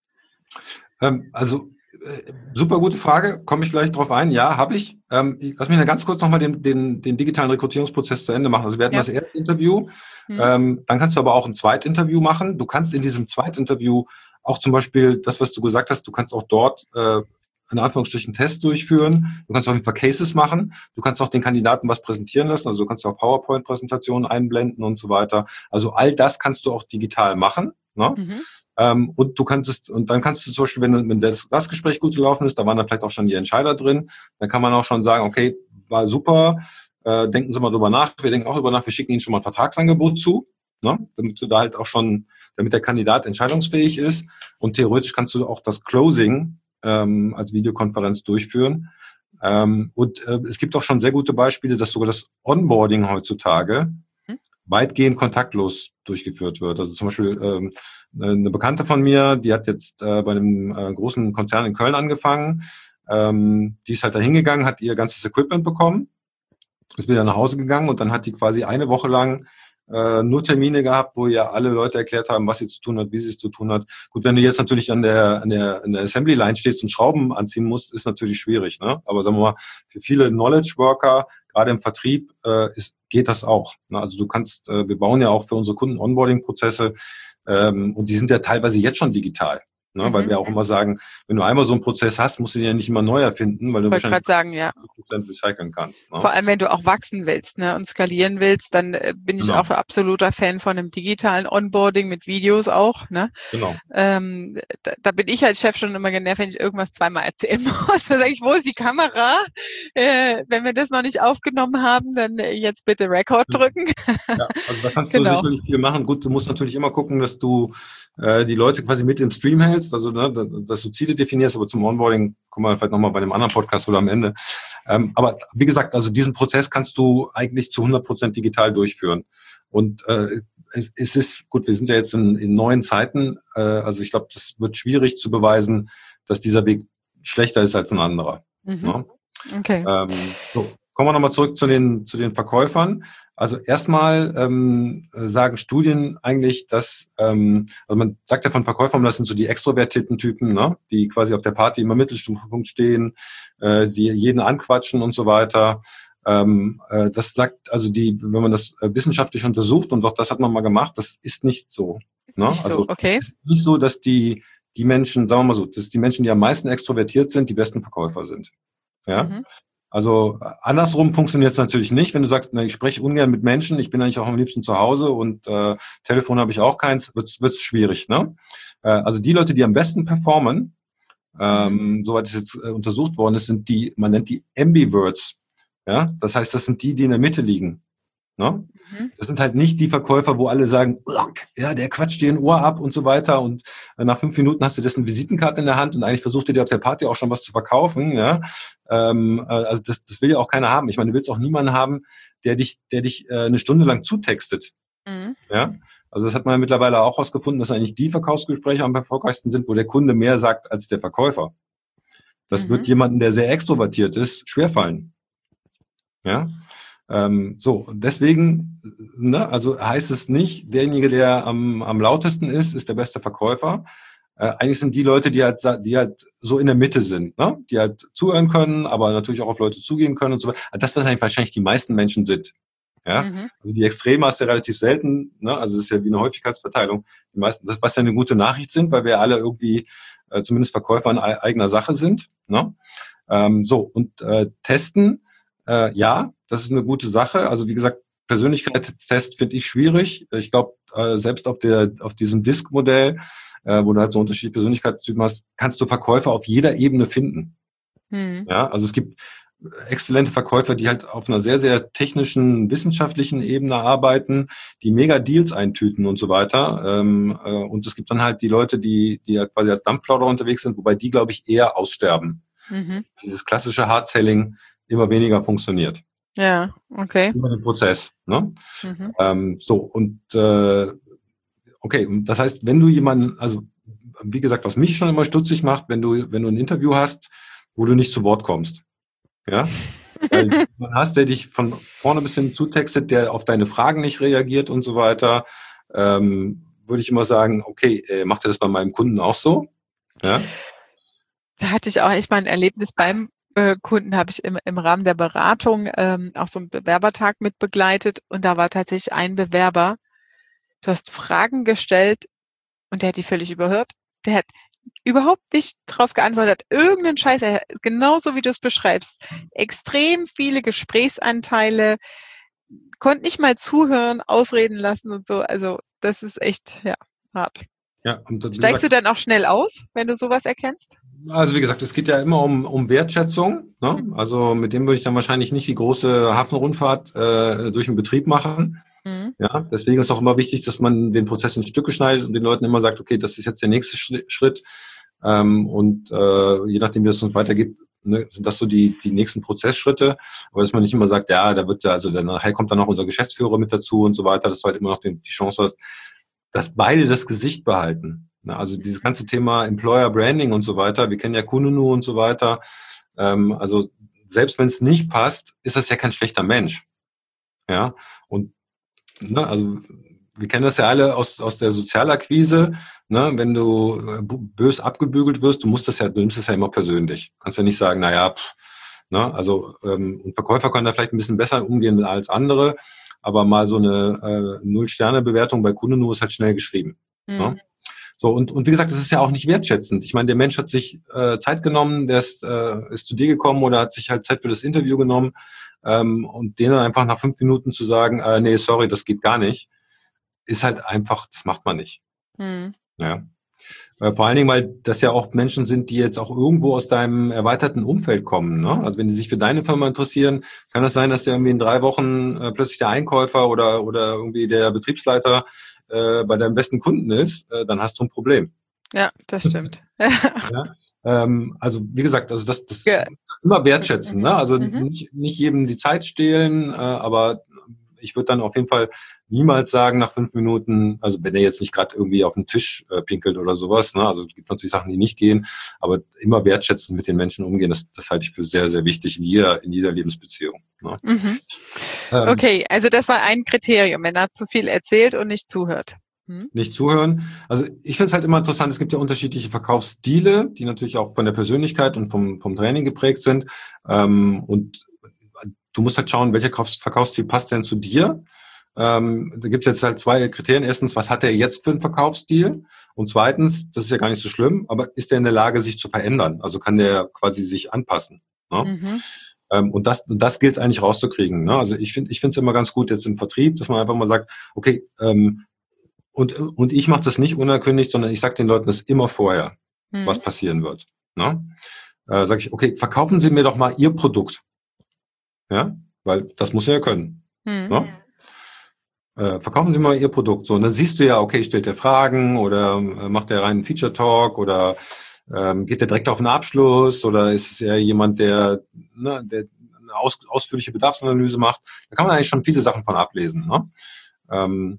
Super gute Frage, komme ich gleich drauf ein. Ja, habe ich. Lass mich ganz kurz nochmal den digitalen Rekrutierungsprozess zu Ende machen. Also wir hatten das erste Interview, dann kannst du aber auch ein Zweitinterview machen. Du kannst in diesem Zweitinterview auch zum Beispiel das, was du gesagt hast, du kannst auch dort in Anführungsstrichen Tests durchführen. Du kannst auf jeden Fall Cases machen. Du kannst auch den Kandidaten was präsentieren lassen. Also du kannst auch PowerPoint-Präsentationen einblenden und so weiter. Also all das kannst du auch digital machen. Ne? Und dann kannst du zum Beispiel, wenn das Gespräch gut gelaufen ist, da waren dann vielleicht auch schon die Entscheider drin, dann kann man auch schon sagen, okay, war super, denken Sie mal drüber nach, wir denken auch drüber nach, wir schicken Ihnen schon mal ein Vertragsangebot zu, ne? Damit du da halt auch schon, damit der Kandidat entscheidungsfähig ist und theoretisch kannst du auch das Closing als Videokonferenz durchführen. Es gibt auch schon sehr gute Beispiele, dass sogar das Onboarding heutzutage weitgehend kontaktlos durchgeführt wird. Also zum Beispiel eine Bekannte von mir, die hat jetzt bei einem großen Konzern in Köln angefangen. Die ist halt da hingegangen, hat ihr ganzes Equipment bekommen, ist wieder nach Hause gegangen und dann hat die quasi eine Woche lang nur Termine gehabt, wo ja alle Leute erklärt haben, was sie zu tun hat, wie sie es zu tun hat. Gut, wenn du jetzt natürlich an der Assembly Line stehst und Schrauben anziehen musst, ist natürlich schwierig, ne? Aber sagen wir mal, für viele Knowledge Worker, gerade im Vertrieb, geht das auch, ne? Also du kannst, wir bauen ja auch für unsere Kunden Onboarding-Prozesse, und die sind ja teilweise jetzt schon digital. Ne, weil wir auch immer sagen, wenn du einmal so einen Prozess hast, musst du den ja nicht immer neu erfinden, weil du wahrscheinlich 50% recyceln kannst. Ne? Vor allem, wenn du auch wachsen willst, ne, und skalieren willst, dann bin ich auch absoluter Fan von einem digitalen Onboarding mit Videos auch. Ne? Genau. Da bin ich als Chef schon immer genervt, wenn ich irgendwas zweimal erzählen muss. Da sage ich, wo ist die Kamera? Wenn wir das noch nicht aufgenommen haben, dann jetzt bitte Record drücken. Ja, also da kannst du sicherlich viel machen. Gut, du musst natürlich immer gucken, dass du die Leute quasi mit im Stream hältst, also ne, dass du Ziele definierst, aber zum Onboarding kommen wir vielleicht nochmal bei dem anderen Podcast oder am Ende. Aber wie gesagt, also diesen Prozess kannst du eigentlich zu 100% digital durchführen. Und es ist, gut, wir sind ja jetzt in neuen Zeiten, also ich glaube, das wird schwierig zu beweisen, dass dieser Weg schlechter ist als ein anderer. Ne? Okay. So. Kommen wir nochmal zurück zu den Verkäufern. Also erstmal sagen Studien eigentlich, dass, also man sagt ja von Verkäufern, das sind so die extrovertierten Typen, ne? Die quasi auf der Party immer im Mittelpunkt stehen, die jeden anquatschen und so weiter. Das sagt, also wenn man das wissenschaftlich untersucht, und doch das hat man mal gemacht, das ist nicht so. Ne? Nicht so, okay. Es ist nicht so, dass die Menschen, sagen wir mal so, dass die Menschen, die am meisten extrovertiert sind, die besten Verkäufer sind. Ja. Also andersrum funktioniert es natürlich nicht, wenn du sagst, na, ich spreche ungern mit Menschen, ich bin eigentlich auch am liebsten zu Hause und Telefon habe ich auch keins, wird's schwierig. Ne? Also die Leute, die am besten performen, soweit es jetzt untersucht worden ist, sind die, man nennt die Ambiverts. Ja? Das heißt, das sind die in der Mitte liegen. Ne? Das sind halt nicht die Verkäufer, wo alle sagen, ja, der quatscht dir ein Ohr ab und so weiter und nach 5 Minuten hast du dessen Visitenkarte in der Hand und eigentlich versucht dir auf der Party auch schon was zu verkaufen. Ja? Also das will ja auch keiner haben. Ich meine, du willst auch niemanden haben, der dich eine Stunde lang zutextet. Ja? Also das hat man ja mittlerweile auch herausgefunden, dass eigentlich die Verkaufsgespräche am erfolgreichsten sind, wo der Kunde mehr sagt als der Verkäufer. Das wird jemanden, der sehr extrovertiert ist, schwerfallen. Ja? So, deswegen, ne, also heißt es nicht, derjenige, der am lautesten ist der beste Verkäufer. Eigentlich sind die Leute, die halt so in der Mitte sind, ne? Die halt zuhören können, aber natürlich auch auf Leute zugehen können und so weiter. Das, was eigentlich wahrscheinlich die meisten Menschen sind. Ja, also die Extreme hast du ja relativ selten, ne? Also das ist ja wie eine Häufigkeitsverteilung. Die meisten, das, was ja eine gute Nachricht sind, weil wir alle irgendwie zumindest Verkäufer in eigener Sache sind, ne? So, und testen, ja, das ist eine gute Sache. Also wie gesagt, Persönlichkeitstest finde ich schwierig. Ich glaube, selbst auf diesem Disk-Modell, wo du halt so unterschiedliche Persönlichkeitstypen hast, kannst du Verkäufer auf jeder Ebene finden. Ja, also es gibt exzellente Verkäufer, die halt auf einer sehr, sehr technischen, wissenschaftlichen Ebene arbeiten, die mega Deals eintüten und so weiter. Und es gibt dann halt die Leute, die halt quasi als Dampfplauderer unterwegs sind, wobei die, glaube ich, eher aussterben. Dieses klassische Hard-Selling immer weniger funktioniert. Ja, okay. Über den Prozess. Ne? So, und okay, das heißt, wenn du jemanden, also wie gesagt, was mich schon immer stutzig macht, wenn du ein Interview hast, wo du nicht zu Wort kommst. Ja? Weil man hast, der dich von vorne bis hin zutextet, der auf deine Fragen nicht reagiert und so weiter, würde ich immer sagen, okay, macht er das bei meinem Kunden auch so? Ja? Da hatte ich auch echt mal ein Erlebnis beim Kunden, habe ich im Rahmen der Beratung auch so einen Bewerbertag mit begleitet und da war tatsächlich ein Bewerber, du hast Fragen gestellt und der hat die völlig überhört. Der hat überhaupt nicht drauf geantwortet, irgendeinen Scheiß, genauso wie du es beschreibst. Extrem viele Gesprächsanteile, konnte nicht mal zuhören, ausreden lassen und so. Also das ist echt, ja, hart. Ja, und steigst du dann auch schnell aus, wenn du sowas erkennst? Also wie gesagt, es geht ja immer um Wertschätzung. Ne? Also mit dem würde ich dann wahrscheinlich nicht die große Hafenrundfahrt durch den Betrieb machen. Ja, deswegen ist auch immer wichtig, dass man den Prozess in Stücke schneidet und den Leuten immer sagt, okay, das ist jetzt der nächste Schritt. Und je nachdem, wie es uns weitergeht, ne, sind das so die nächsten Prozessschritte, aber dass man nicht immer sagt, ja, da wird ja, also dann nachher kommt dann noch unser Geschäftsführer mit dazu und so weiter, dass du halt immer noch die Chance hast, dass beide das Gesicht behalten. Also dieses ganze Thema Employer Branding und so weiter, wir kennen ja Kununu und so weiter, also selbst wenn es nicht passt, ist das ja kein schlechter Mensch. Ja, und ne, also wir kennen das ja alle aus der Sozialakquise, ne, wenn du bös abgebügelt wirst, du nimmst das ja immer persönlich. Kannst ja nicht sagen, naja, ne, also ein Verkäufer kann da vielleicht ein bisschen besser umgehen als andere, aber mal so eine 0-Sterne-Bewertung bei Kununu ist halt schnell geschrieben. Ne? So, und wie gesagt, das ist ja auch nicht wertschätzend. Ich meine, der Mensch hat sich Zeit genommen, der ist zu dir gekommen oder hat sich halt Zeit für das Interview genommen, und denen dann einfach nach 5 Minuten zu sagen, nee, sorry, das geht gar nicht, ist halt einfach, das macht man nicht. Ja. Vor allen Dingen, weil das ja oft Menschen sind, die jetzt auch irgendwo aus deinem erweiterten Umfeld kommen. Ne? Also wenn die sich für deine Firma interessieren, kann das sein, dass der irgendwie in 3 Wochen plötzlich der Einkäufer oder irgendwie der Betriebsleiter bei deinem besten Kunden ist, dann hast du ein Problem. Ja, das stimmt. Ja? Also wie gesagt, also das immer wertschätzen. Ne? Also nicht jedem die Zeit stehlen, aber ich würde dann auf jeden Fall niemals sagen nach 5 Minuten, also wenn er jetzt nicht gerade irgendwie auf den Tisch pinkelt oder sowas, ne? Also es gibt natürlich Sachen, die nicht gehen, aber immer wertschätzen mit den Menschen umgehen, das halte ich für sehr, sehr wichtig in jeder Lebensbeziehung. Ne? Okay, also das war ein Kriterium, wenn er zu viel erzählt und nicht zuhört. Nicht zuhören. Also ich finde es halt immer interessant, es gibt ja unterschiedliche Verkaufsstile, die natürlich auch von der Persönlichkeit und vom Training geprägt sind. Und du musst halt schauen, welcher Verkaufsstil passt denn zu dir. Da gibt es jetzt halt 2 Kriterien. Erstens, was hat er jetzt für einen Verkaufsstil? Und zweitens, das ist ja gar nicht so schlimm, aber ist er in der Lage, sich zu verändern? Also kann der quasi sich anpassen? Ne? Und das gilt es eigentlich rauszukriegen. Ne? Also ich finde es immer ganz gut jetzt im Vertrieb, dass man einfach mal sagt, okay, und ich mache das nicht unerkündigt, sondern ich sage den Leuten das immer vorher, was passieren wird. Ne? Sage ich, okay, verkaufen Sie mir doch mal Ihr Produkt. Ja, weil das muss er ja können. Ne? Verkaufen Sie mal Ihr Produkt. So, und dann siehst du ja, okay, stellt er Fragen oder macht er reinen Feature-Talk oder geht er direkt auf den Abschluss oder ist es eher jemand, der eine ausführliche Bedarfsanalyse macht. Da kann man eigentlich schon viele Sachen von ablesen. Ne?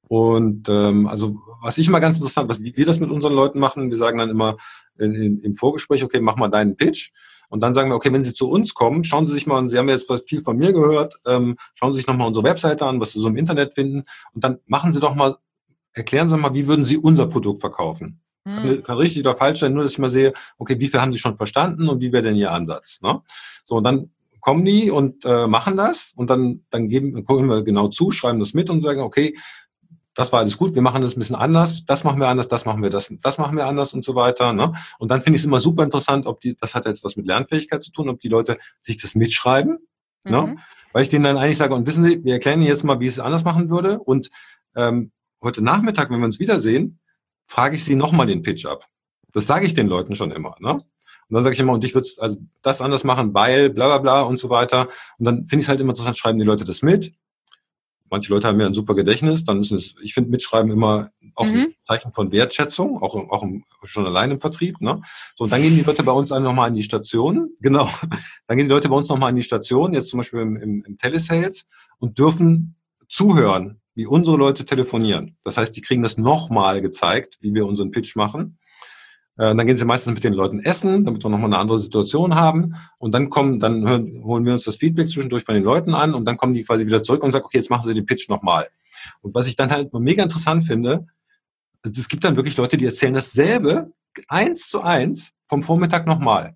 Also was ich immer ganz interessant, wie wir das mit unseren Leuten machen, wir sagen dann immer im Vorgespräch, okay, mach mal deinen Pitch. Und dann sagen wir, okay, wenn Sie zu uns kommen, schauen Sie sich mal, Sie haben jetzt viel von mir gehört, schauen Sie sich nochmal unsere Webseite an, was Sie so im Internet finden. Und dann erklären Sie mal, wie würden Sie unser Produkt verkaufen? Kann richtig oder falsch sein, nur dass ich mal sehe, okay, wie viel haben Sie schon verstanden und wie wäre denn Ihr Ansatz? Ne? So, und dann kommen die und machen das und dann gucken wir genau zu, schreiben das mit und sagen, okay, das war alles gut, wir machen das ein bisschen anders, das machen wir anders, das machen wir anders und so weiter. Ne? Und dann finde ich es immer super interessant, das hat jetzt was mit Lernfähigkeit zu tun, ob die Leute sich das mitschreiben, ne? Weil ich denen dann eigentlich sage, und wissen Sie, wir erklären Ihnen jetzt mal, wie ich es anders machen würde und heute Nachmittag, wenn wir uns wiedersehen, frage ich Sie nochmal den Pitch ab. Das sage ich den Leuten schon immer. Ne? Und dann sage ich immer, und ich würde also das anders machen, weil bla bla bla und so weiter. Und dann finde ich es halt immer interessant, schreiben die Leute das mit. Manche Leute haben ja ein super Gedächtnis, ich finde Mitschreiben immer auch ein Zeichen von Wertschätzung, auch schon allein im Vertrieb. Ne? So, und dann gehen die Leute bei uns nochmal an die Station, genau, dann gehen die Leute bei uns nochmal an die Station, jetzt zum Beispiel im Telesales und dürfen zuhören, wie unsere Leute telefonieren. Das heißt, die kriegen das nochmal gezeigt, wie wir unseren Pitch machen. Dann gehen sie meistens mit den Leuten essen, damit wir nochmal eine andere Situation haben. Und dann holen wir uns das Feedback zwischendurch von den Leuten an und dann kommen die quasi wieder zurück und sagen, okay, jetzt machen sie den Pitch nochmal. Und was ich dann halt mega interessant finde, es gibt dann wirklich Leute, die erzählen dasselbe 1:1 vom Vormittag nochmal.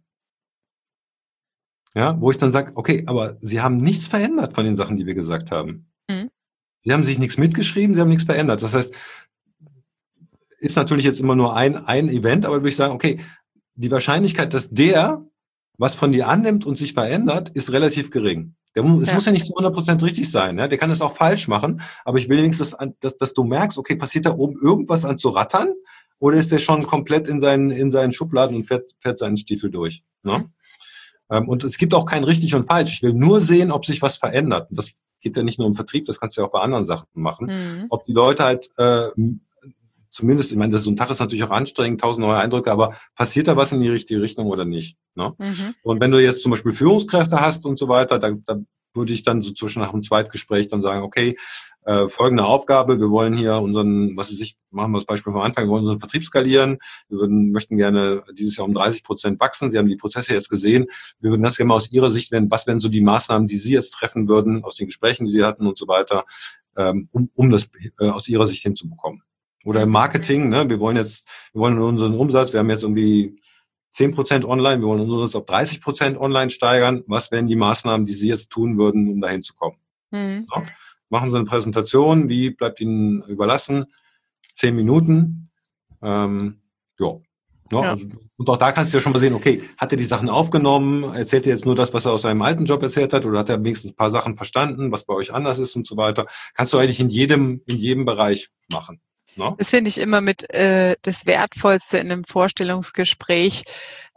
Ja, wo ich dann sage, okay, aber sie haben nichts verändert von den Sachen, die wir gesagt haben. Sie haben sich nichts mitgeschrieben, sie haben nichts verändert. Das heißt, ist natürlich jetzt immer nur ein Event, aber würde ich sagen, okay, die Wahrscheinlichkeit, dass der was von dir annimmt und sich verändert, ist relativ gering. Es muss ja nicht zu 100% richtig sein. Ja? Der kann es auch falsch machen, aber ich will wenigstens, dass du merkst, okay, passiert da oben irgendwas an zu rattern oder ist der schon komplett in seinen Schubladen und fährt seinen Stiefel durch. Ne? Und es gibt auch kein richtig und falsch. Ich will nur sehen, ob sich was verändert. Und das geht ja nicht nur im Vertrieb, das kannst du ja auch bei anderen Sachen machen. Ob die Leute halt zumindest, ich meine, so ein Tag ist natürlich auch anstrengend, 1000 neue Eindrücke, aber passiert da was in die richtige Richtung oder nicht? Ne? Mhm. Und wenn du jetzt zum Beispiel Führungskräfte hast und so weiter, da würde ich dann so zwischen nach dem Zweitgespräch dann sagen, okay, folgende Aufgabe, wir wollen hier unseren, was weiß ich, machen wir das Beispiel vom Anfang, wir wollen unseren Vertrieb skalieren, möchten gerne dieses Jahr um 30% wachsen, Sie haben die Prozesse jetzt gesehen, wir würden das gerne mal aus Ihrer Sicht, was wären so die Maßnahmen, die Sie jetzt treffen würden, aus den Gesprächen, die Sie hatten und so weiter, um das aus Ihrer Sicht hinzubekommen. Oder im Marketing, ne, wir wollen unseren Umsatz, wir haben jetzt irgendwie 10% online, wir wollen uns auf 30% online steigern. Was wären die Maßnahmen, die Sie jetzt tun würden, um dahin zu kommen? Mhm. So. Machen Sie eine Präsentation, wie bleibt Ihnen überlassen? 10 Minuten. Ja. Ja, also, und auch da kannst du ja schon mal sehen, okay, hat er die Sachen aufgenommen, erzählt er jetzt nur das, was er aus seinem alten Job erzählt hat, oder hat er wenigstens ein paar Sachen verstanden, was bei euch anders ist und so weiter. Kannst du eigentlich in jedem Bereich machen. Ne? Das finde ich immer mit das Wertvollste in einem Vorstellungsgespräch,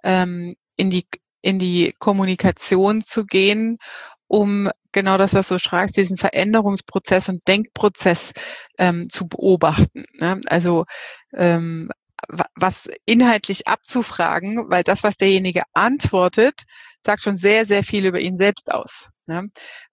in die Kommunikation zu gehen, um genau das, was du schreibst, diesen Veränderungsprozess und Denkprozess zu beobachten. Ne? Also was inhaltlich abzufragen, weil das, was derjenige antwortet, sagt schon sehr, sehr viel über ihn selbst aus. Ne?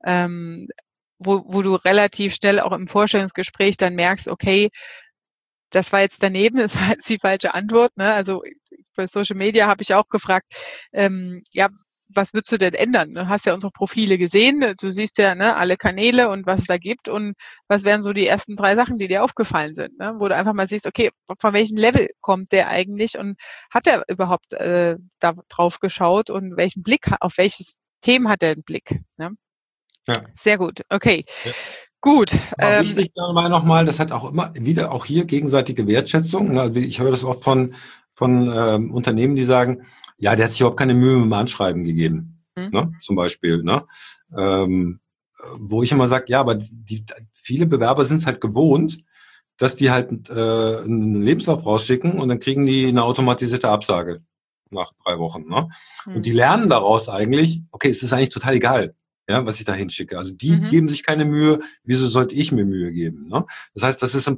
Wo du relativ schnell auch im Vorstellungsgespräch dann merkst, okay, das war jetzt daneben, das war jetzt die falsche Antwort. Ne? Also bei Social Media habe ich auch gefragt, ja, was würdest du denn ändern? Du hast ja unsere Profile gesehen, du siehst ja ne, alle Kanäle und was es da gibt und was wären so die ersten 3 Sachen, die dir aufgefallen sind, ne? Wo du einfach mal siehst, okay, von welchem Level kommt der eigentlich und hat er überhaupt da drauf geschaut und welchen Blick, auf welches Themen hat er einen Blick? Ne? Ja. Sehr gut, okay. Ja. Gut. Aber wichtig dabei nochmal, das hat auch immer wieder auch hier gegenseitige Wertschätzung. Also ich höre das oft von Unternehmen, die sagen, ja, der hat sich überhaupt keine Mühe mit dem Anschreiben gegeben, ne? Zum Beispiel. Ne? Wo ich immer sage, ja, aber viele Bewerber sind es halt gewohnt, dass die halt einen Lebenslauf rausschicken und dann kriegen die eine automatisierte Absage nach 3 Wochen. Ne? Und die lernen daraus eigentlich, okay, es ist eigentlich total egal, ja, was ich da hinschicke. Also die geben sich keine Mühe, wieso sollte ich mir Mühe geben? Ne? Das heißt, das ist im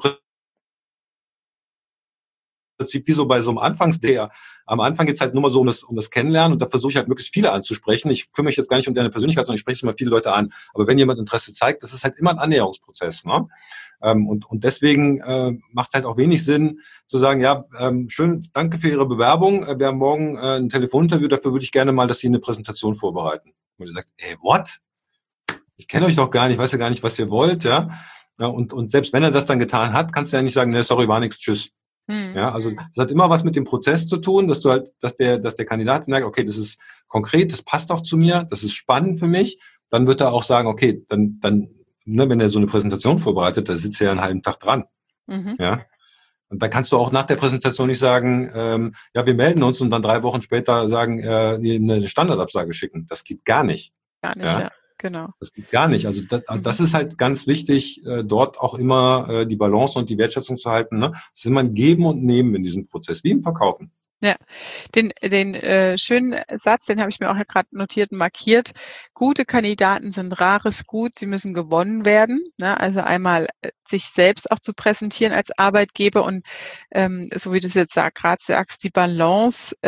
Prinzip wie so bei so einem Anfangsdate. Am Anfang geht's halt nur mal so um das Kennenlernen und da versuche ich halt möglichst viele anzusprechen. Ich kümmere mich jetzt gar nicht um deine Persönlichkeit, sondern ich spreche mal viele Leute an. Aber wenn jemand Interesse zeigt, das ist halt immer ein Annäherungsprozess. Ne? Und deswegen macht es halt auch wenig Sinn zu sagen, ja, schön, danke für Ihre Bewerbung. Wir haben morgen ein Telefoninterview, dafür würde ich gerne mal, dass Sie eine Präsentation vorbereiten. Und ihr sagt, ey, what? Ich kenne euch doch gar nicht, weiß ja gar nicht, was ihr wollt, ja. Ja, und selbst wenn er das dann getan hat, kannst du ja nicht sagen, ne, sorry, war nichts, tschüss. Ja, also das hat immer was mit dem Prozess zu tun, dass du halt, dass der Kandidat merkt, okay, das ist konkret, das passt auch zu mir, das ist spannend für mich. Dann wird er auch sagen, okay, dann, ne, wenn er so eine Präsentation vorbereitet, da sitzt er ja einen halben Tag dran. Ja. Und dann kannst du auch nach der Präsentation nicht sagen, ja, wir melden uns und dann 3 Wochen später sagen, eine Standardabsage schicken. Das geht gar nicht. Gar nicht, ja. Genau. Das geht gar nicht. Also das ist halt ganz wichtig, dort auch immer die Balance und die Wertschätzung zu halten. Ne? Das ist immer ein Geben und Nehmen in diesem Prozess, wie im Verkaufen. Ja, den schönen Satz, den habe ich mir auch gerade notiert und markiert. Gute Kandidaten sind rares Gut, sie müssen gewonnen werden. Ne? Also einmal sich selbst auch zu präsentieren als Arbeitgeber und so wie du es jetzt gerade sagst, die Balance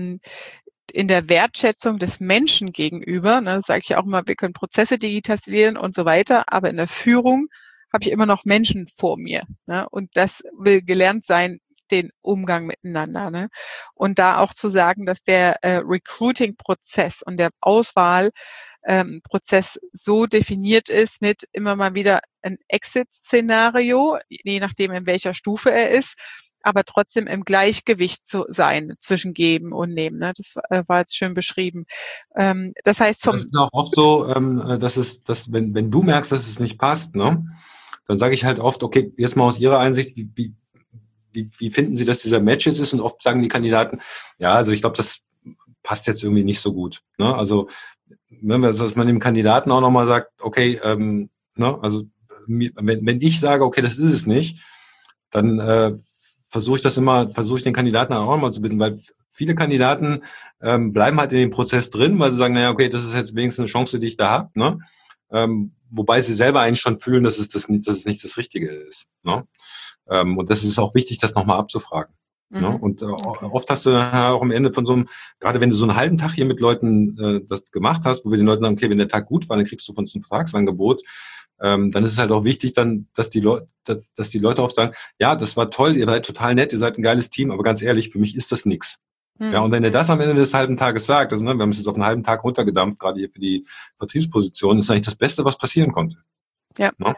in der Wertschätzung des Menschen gegenüber. Ne? Das sage ich auch immer, wir können Prozesse digitalisieren und so weiter, aber in der Führung habe ich immer noch Menschen vor mir. Ne? Und das will gelernt sein, den Umgang miteinander. Ne? Und da auch zu sagen, dass der Recruiting-Prozess und der Auswahl-Prozess so definiert ist mit immer mal wieder ein Exit-Szenario, je nachdem, in welcher Stufe er ist, aber trotzdem im Gleichgewicht zu sein zwischen Geben und Nehmen. Ne? Das war jetzt schön beschrieben. Das heißt das ist auch oft so, dass wenn du merkst, dass es nicht passt, ne, dann sage ich halt oft, okay, jetzt mal aus Ihrer Einsicht, wie finden Sie, dass dieser Match jetzt ist? Und oft sagen die Kandidaten, ja, also ich glaube, das passt jetzt irgendwie nicht so gut. Ne? Also wenn wir, dass man dem Kandidaten auch nochmal sagt, okay, ne, also wenn ich sage, okay, das ist es nicht, dann versuche ich den Kandidaten auch mal zu bitten, weil viele Kandidaten bleiben halt in dem Prozess drin, weil sie sagen, naja, okay, das ist jetzt wenigstens eine Chance, die ich da habe, ne? wobei sie selber eigentlich schon fühlen, dass es nicht das Richtige ist. Ne? Und das ist auch wichtig, das nochmal abzufragen. Ne? Und Okay. oft hast du dann auch am Ende von so einem, gerade wenn du so einen halben Tag hier mit Leuten das gemacht hast, wo wir den Leuten sagen, okay, wenn der Tag gut war, dann kriegst du von uns ein Vertragsangebot, dann ist es halt auch wichtig dann, dass die Leute oft sagen, ja, das war toll, ihr seid total nett, ihr seid ein geiles Team, aber ganz ehrlich, für mich ist das nix. Ja, und wenn er das am Ende des halben Tages sagt, also ne, wir haben es jetzt auf einen halben Tag runtergedampft, gerade hier für die Vertriebsposition, ist eigentlich das Beste, was passieren konnte. Ja. Ne?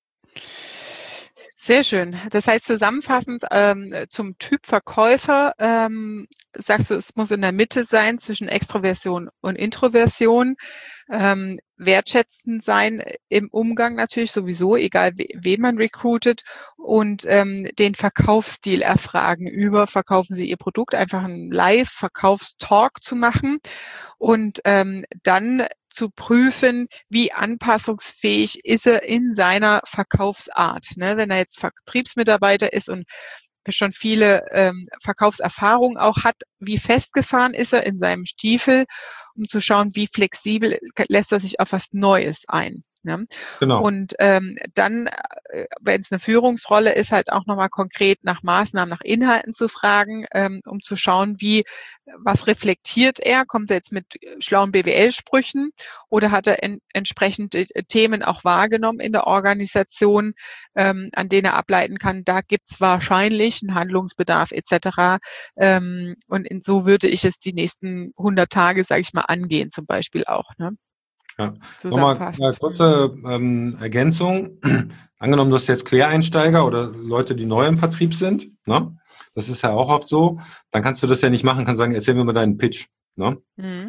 Sehr schön. Das heißt zusammenfassend zum Typ Verkäufer sagst du, es muss in der Mitte sein zwischen Extroversion und Introversion. Wertschätzend sein im Umgang natürlich sowieso, egal wen man recruitet, und den Verkaufsstil erfragen verkaufen Sie Ihr Produkt, einfach einen Live-Verkaufstalk zu machen und dann zu prüfen, wie anpassungsfähig ist er in seiner Verkaufsart. Ne? Wenn er jetzt Vertriebsmitarbeiter ist und schon viele Verkaufserfahrung auch hat, wie festgefahren ist er in seinem Stiefel, um zu schauen, wie flexibel lässt er sich auf was Neues ein. Ne? Genau. Und dann, wenn es eine Führungsrolle ist, halt auch nochmal konkret nach Maßnahmen, nach Inhalten zu fragen, um zu schauen, was reflektiert er? Kommt er jetzt mit schlauen BWL-Sprüchen oder hat er entsprechende Themen auch wahrgenommen in der Organisation, an denen er ableiten kann, da gibt's wahrscheinlich einen Handlungsbedarf etc. Und so würde ich es die nächsten 100 Tage, sage ich mal, angehen zum Beispiel auch. Ne? Ja. Nochmal Zusammenfassend. kurze Ergänzung. Angenommen, du hast jetzt Quereinsteiger oder Leute, die neu im Vertrieb sind, ne? Das ist ja auch oft so. Dann kannst du das ja nicht machen, kannst sagen, erzähl mir mal deinen Pitch. Ne? Mhm.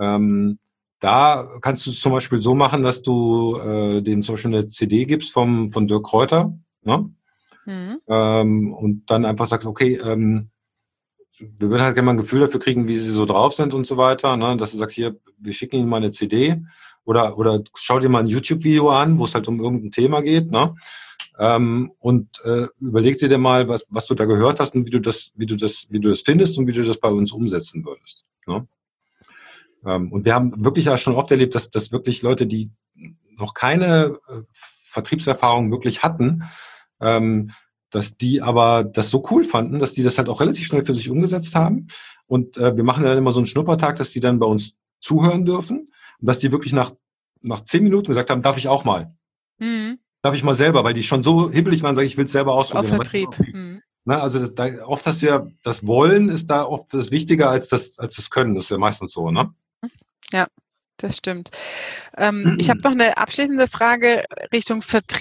Da kannst du es zum Beispiel so machen, dass du denen zum Beispiel eine CD gibst von Dirk Kräuter, ne? Mhm. Und dann einfach sagst, okay, wir würden halt gerne mal ein Gefühl dafür kriegen, wie sie so drauf sind und so weiter, ne? Dass du sagst, hier, wir schicken ihnen mal eine CD oder schau dir mal ein YouTube-Video an, wo es halt um irgendein Thema geht, ne? Und überleg dir mal, was du da gehört hast und wie du das findest und wie du das bei uns umsetzen würdest. Ne? Und wir haben wirklich ja schon oft erlebt, dass wirklich Leute, die noch keine Vertriebserfahrung wirklich hatten, dass die aber das so cool fanden, dass die das halt auch relativ schnell für sich umgesetzt haben. Und wir machen dann immer so einen Schnuppertag, dass die dann bei uns zuhören dürfen und dass die wirklich nach 10 Minuten gesagt haben, darf ich auch mal. Mhm. Darf ich mal selber, weil die schon so hibbelig waren, sage ich, will es selber Auf ausprobieren. Vertrieb. Mhm. Na, also oft hast du ja, das Wollen ist da oft das Wichtiger als das Können. Das ist ja meistens so, ne? Ja, das stimmt. Ich habe noch eine abschließende Frage Richtung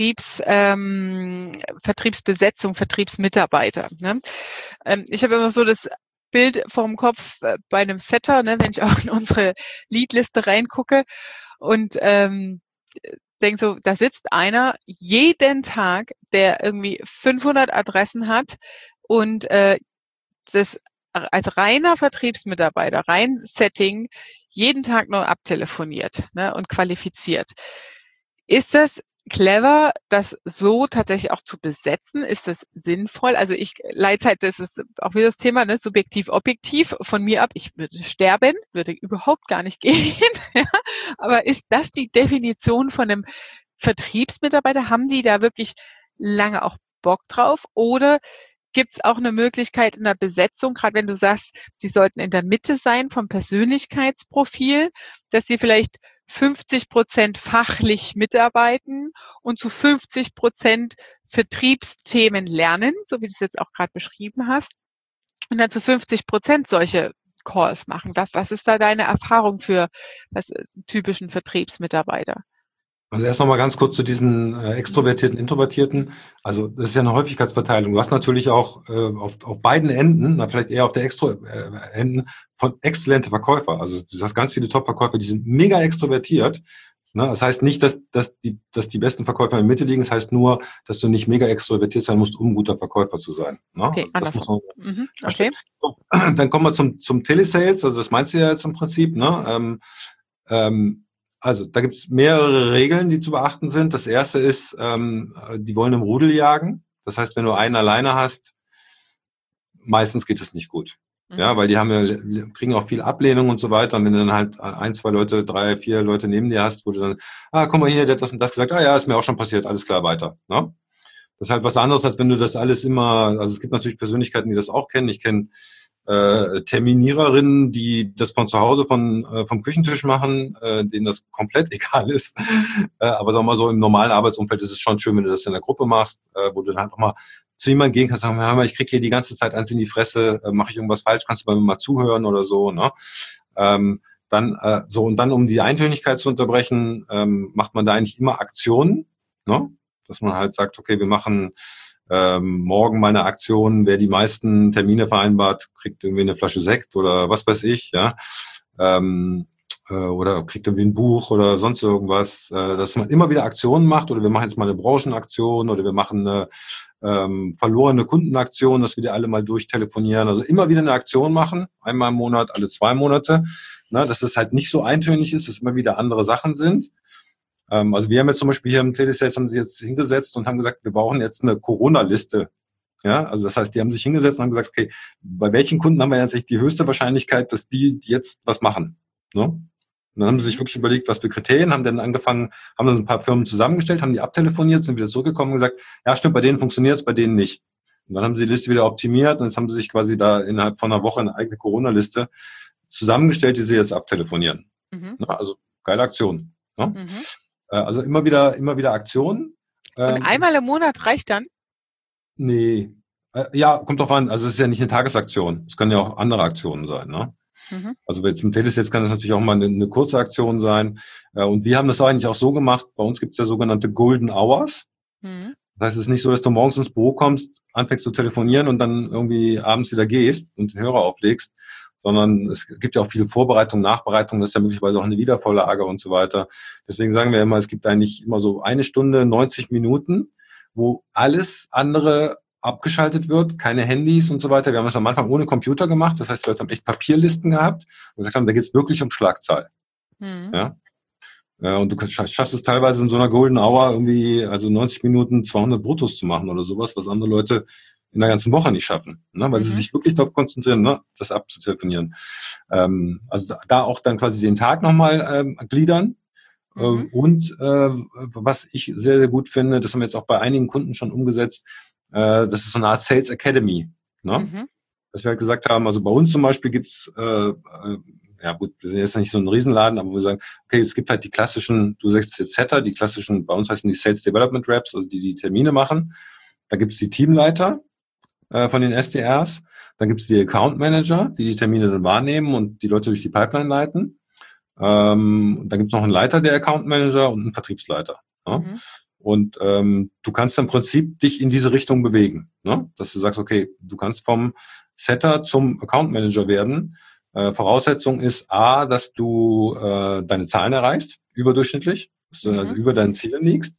Vertriebsbesetzung, Vertriebsmitarbeiter. Ne? Ich habe immer so das Bild vorm Kopf bei einem Setter, ne, wenn ich auch in unsere Leadliste reingucke und denke so, da sitzt einer jeden Tag, der irgendwie 500 Adressen hat und das als reiner Vertriebsmitarbeiter, rein Setting, jeden Tag neu abtelefoniert, ne, und qualifiziert. Ist das clever, das so tatsächlich auch zu besetzen? Ist das sinnvoll? Also Leitzeit, das ist auch wieder das Thema, ne, subjektiv, objektiv von mir ab. Ich würde sterben, würde überhaupt gar nicht gehen. Ja. Aber ist das die Definition von einem Vertriebsmitarbeiter? Haben die da wirklich lange auch Bock drauf? Oder gibt es auch eine Möglichkeit in der Besetzung, gerade wenn du sagst, sie sollten in der Mitte sein vom Persönlichkeitsprofil, dass sie vielleicht 50% fachlich mitarbeiten und zu 50% Vertriebsthemen lernen, so wie du es jetzt auch gerade beschrieben hast, und dann zu 50% solche Calls machen. Was ist da deine Erfahrung für das typischen Vertriebsmitarbeiter? Also erst noch mal ganz kurz zu diesen extrovertierten, introvertierten. Also das ist ja eine Häufigkeitsverteilung. Du hast natürlich auch auf beiden Enden, na, vielleicht eher auf der Enden, von exzellente Verkäufer. Also du hast ganz viele Top-Verkäufer, die sind mega extrovertiert. Ne? Das heißt nicht, dass die besten Verkäufer in der Mitte liegen. Das heißt nur, dass du nicht mega extrovertiert sein musst, um ein guter Verkäufer zu sein. Ne? Okay, Also das muss andersrum. man Okay. verstehen. So, dann kommen wir zum Telesales. Also das meinst du ja jetzt im Prinzip. Ne? Also da gibt es mehrere Regeln, die zu beachten sind. Das erste ist, die wollen im Rudel jagen. Das heißt, wenn du einen alleine hast, meistens geht es nicht gut. Ja, weil die kriegen auch viel Ablehnung und so weiter. Und wenn du dann halt ein, zwei Leute, drei, vier Leute neben dir hast, wo du dann, guck mal hier, der hat das und das gesagt, ja, ist mir auch schon passiert, alles klar, weiter. Ne? Das ist halt was anderes, als wenn du das alles immer, also es gibt natürlich Persönlichkeiten, die das auch kennen. Ich kenne Terminiererinnen, die das von zu Hause vom Küchentisch machen, denen das komplett egal ist. Aber sagen wir mal so, im normalen Arbeitsumfeld ist es schon schön, wenn du das in der Gruppe machst, wo du dann halt auch mal zu jemandem gehen kannst, sagen, hör mal, ich krieg hier die ganze Zeit eins in die Fresse, mache ich irgendwas falsch, kannst du bei mir mal zuhören oder so, ne? Und dann, um die Eintönigkeit zu unterbrechen, macht man da eigentlich immer Aktionen, ne? Dass man halt sagt, okay, wir machen morgen mal eine Aktion, wer die meisten Termine vereinbart, kriegt irgendwie eine Flasche Sekt oder was weiß ich, ja. Oder kriegt irgendwie ein Buch oder sonst irgendwas, dass man immer wieder Aktionen macht, oder wir machen jetzt mal eine Branchenaktion, oder wir machen eine verlorene Kundenaktion, dass wir die alle mal durchtelefonieren. Also immer wieder eine Aktion machen, einmal im Monat, alle 2 Monate, ne, dass es halt nicht so eintönig ist, dass immer wieder andere Sachen sind. Also wir haben jetzt zum Beispiel hier im Telesales, haben sie jetzt hingesetzt und haben gesagt, wir brauchen jetzt eine Corona-Liste. Ja, also das heißt, die haben sich hingesetzt und haben gesagt, okay, bei welchen Kunden haben wir jetzt die höchste Wahrscheinlichkeit, dass die jetzt was machen? Ne? Und dann haben sie sich wirklich überlegt, was für Kriterien, haben dann angefangen, haben dann ein paar Firmen zusammengestellt, haben die abtelefoniert, sind wieder zurückgekommen und gesagt, ja stimmt, bei denen funktioniert es, bei denen nicht. Und dann haben sie die Liste wieder optimiert und jetzt haben sie sich quasi da innerhalb von einer Woche eine eigene Corona-Liste zusammengestellt, die sie jetzt abtelefonieren. Mhm. Also geile Aktion. Ne? Mhm. Also immer wieder Aktionen. Und einmal im Monat reicht dann? Nee. Ja, kommt drauf an. Also es ist ja nicht eine Tagesaktion. Es können ja auch andere Aktionen sein. Ne? Mhm. Also jetzt im Telesales kann das natürlich auch mal eine kurze Aktion sein. Und wir haben das eigentlich auch so gemacht. Bei uns gibt es ja sogenannte Golden Hours. Mhm. Das heißt, es ist nicht so, dass du morgens ins Büro kommst, anfängst zu telefonieren und dann irgendwie abends wieder gehst und den Hörer auflegst, sondern es gibt ja auch viele Vorbereitung, Nachbereitung, das ist ja möglicherweise auch eine Wiedervorlage und so weiter. Deswegen sagen wir immer, es gibt eigentlich immer so 1 Stunde, 90 Minuten, wo alles andere abgeschaltet wird, keine Handys und so weiter. Wir haben das am Anfang ohne Computer gemacht, das heißt, wir haben echt Papierlisten gehabt und gesagt haben, da geht es wirklich um Schlagzahl. Mhm. Ja? Und du schaffst es teilweise in so einer Golden Hour irgendwie, also 90 Minuten 200 Bruttos zu machen oder sowas, was andere Leute in der ganzen Woche nicht schaffen, ne? Weil sie sich wirklich darauf konzentrieren, ne? Das abzutelefonieren. Also da auch dann quasi den Tag nochmal gliedern. Mhm. Und was ich sehr, sehr gut finde, das haben wir jetzt auch bei einigen Kunden schon umgesetzt, das ist so eine Art Sales Academy. Ne? Mhm. Dass wir halt gesagt haben, also bei uns zum Beispiel gibt's ja gut, wir sind jetzt nicht so ein Riesenladen, aber wir sagen, okay, es gibt halt die klassischen, du sagst jetzt Setter, die klassischen, bei uns heißen die Sales Development Reps, also die Termine machen. Da gibt's die Teamleiter von den SDRs. Dann gibt's die Account Manager, die Termine dann wahrnehmen und die Leute durch die Pipeline leiten. Dann gibt's noch einen Leiter der Account Manager und einen Vertriebsleiter. Ja? Mhm. Und du kannst im Prinzip dich in diese Richtung bewegen, ne? Dass du sagst, okay, du kannst vom Setter zum Account Manager werden. Voraussetzung ist A, dass du deine Zahlen erreichst, überdurchschnittlich, dass du also Mhm. über deinen Zielen liegst.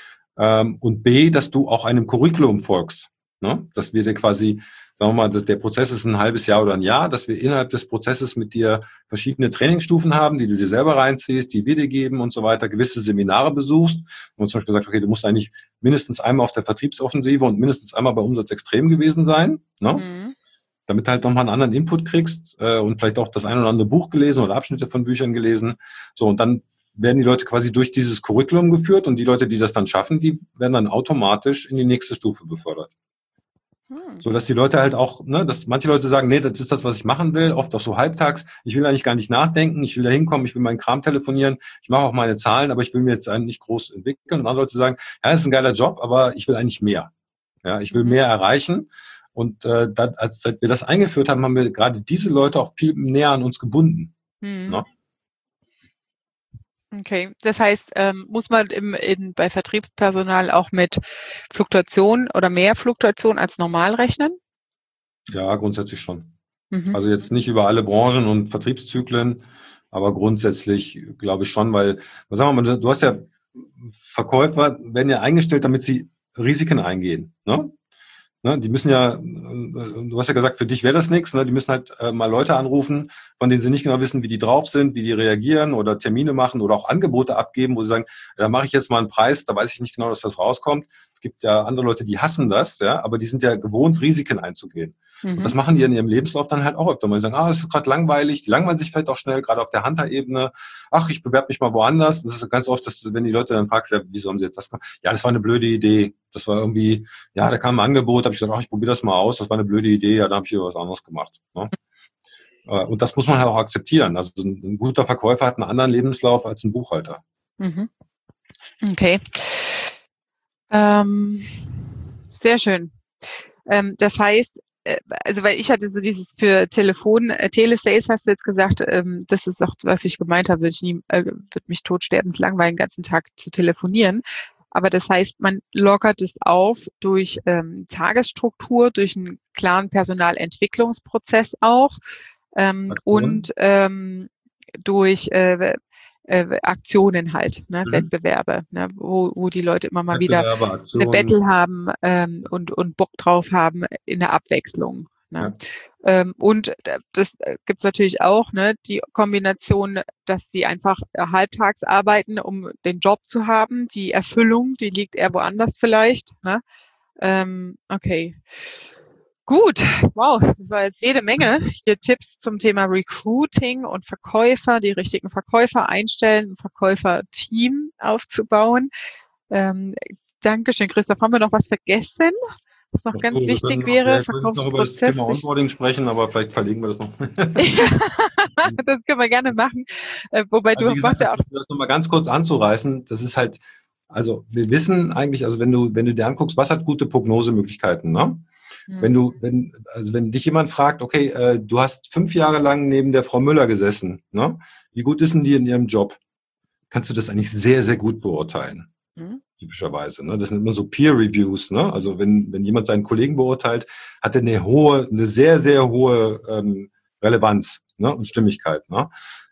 Und B, dass du auch einem Curriculum folgst. Ne? Dass wir dir quasi, sagen wir mal, dass der Prozess ist ein halbes Jahr oder ein Jahr, dass wir innerhalb des Prozesses mit dir verschiedene Trainingsstufen haben, die du dir selber reinziehst, die wir dir geben und so weiter, gewisse Seminare besuchst. Und zum Beispiel gesagt, okay, du musst eigentlich mindestens einmal auf der Vertriebsoffensive und mindestens einmal bei Umsatz extrem gewesen sein, ne? Mhm. Damit du halt nochmal einen anderen Input kriegst und vielleicht auch das ein oder andere Buch gelesen oder Abschnitte von Büchern gelesen. So, und dann werden die Leute quasi durch dieses Curriculum geführt und die Leute, die das dann schaffen, die werden dann automatisch in die nächste Stufe befördert. Mhm. So dass die Leute halt auch, ne, dass manche Leute sagen, nee, das ist das, was ich machen will, oft auch so halbtags. Ich will eigentlich gar nicht nachdenken, ich will da hinkommen, ich will meinen Kram telefonieren, ich mache auch meine Zahlen, aber ich will mir jetzt einen nicht groß entwickeln. Und andere Leute sagen, ja, das ist ein geiler Job, aber ich will eigentlich mehr. Ja, ich will Mhm. mehr erreichen. Und als wir das eingeführt haben, haben wir gerade diese Leute auch viel näher an uns gebunden. Mhm. Ne? Okay, das heißt, muss man bei Vertriebspersonal auch mit Fluktuation oder mehr Fluktuation als normal rechnen? Ja, grundsätzlich schon. Mhm. Also jetzt nicht über alle Branchen und Vertriebszyklen, aber grundsätzlich glaube ich schon, weil, was sagen wir mal, du hast ja Verkäufer, werden ja eingestellt, damit sie Risiken eingehen. Ne, die müssen ja, du hast ja gesagt, für dich wäre das nichts, ne? Die müssen halt mal Leute anrufen, von denen sie nicht genau wissen, wie die drauf sind, wie die reagieren oder Termine machen oder auch Angebote abgeben, wo sie sagen, da mache ich jetzt mal einen Preis, da weiß ich nicht genau, dass das rauskommt. Es gibt ja andere Leute, die hassen das, ja, aber die sind ja gewohnt, Risiken einzugehen. Und das machen die in ihrem Lebenslauf dann halt auch öfter mal. Die sagen, es ist gerade langweilig, die langweilen sich vielleicht auch schnell, gerade auf der Hunter-Ebene. Ach, ich bewerbe mich mal woanders. Das ist ganz oft, wenn die Leute dann fragst, ja, wieso haben sie jetzt das gemacht? Ja, das war eine blöde Idee. Das war irgendwie, ja, da kam ein Angebot, habe ich gesagt, ich probiere das mal aus, das war eine blöde Idee, ja, da habe ich wieder was anderes gemacht. Ne? Und das muss man halt auch akzeptieren. Also ein guter Verkäufer hat einen anderen Lebenslauf als ein Buchhalter. Okay. Sehr schön. Das heißt, also weil ich hatte so dieses für Telesales hast du jetzt gesagt, das ist auch, was ich gemeint habe, würde mich totsterbenslangweilen, den ganzen Tag zu telefonieren. Aber das heißt, man lockert es auf durch Tagesstruktur, durch einen klaren Personalentwicklungsprozess auch und durch Aktionen halt, ne, Wettbewerbe, ne, wo die Leute immer mal wieder eine Battle haben und Bock drauf haben in der Abwechslung. Ne? Ja. Und das gibt's natürlich auch, ne, die Kombination, dass die einfach halbtags arbeiten, um den Job zu haben. Die Erfüllung, die liegt eher woanders vielleicht. Ne? Okay. Gut, wow, das war jetzt jede Menge hier Tipps zum Thema Recruiting und Verkäufer, die richtigen Verkäufer einstellen, ein Verkäuferteam aufzubauen. Dankeschön, Christoph. Haben wir noch was vergessen, was noch ganz wichtig wäre? Wir können noch über das Thema Onboarding sprechen, aber vielleicht verlegen wir das noch. Das können wir gerne machen. Wobei du machst ja auch. Das nochmal ganz kurz anzureißen, das ist halt, also wir wissen eigentlich, also wenn du dir anguckst, was hat gute Prognosemöglichkeiten, ne? Wenn dich jemand fragt, okay, du hast 5 Jahre lang neben der Frau Müller gesessen, ne? Wie gut ist denn die in ihrem Job? Kannst du das eigentlich sehr, sehr gut beurteilen. Typischerweise, ne? Das sind immer so Peer Reviews, ne? Also wenn jemand seinen Kollegen beurteilt, hat er eine sehr, sehr hohe Relevanz, ne? Und Stimmigkeit, ne?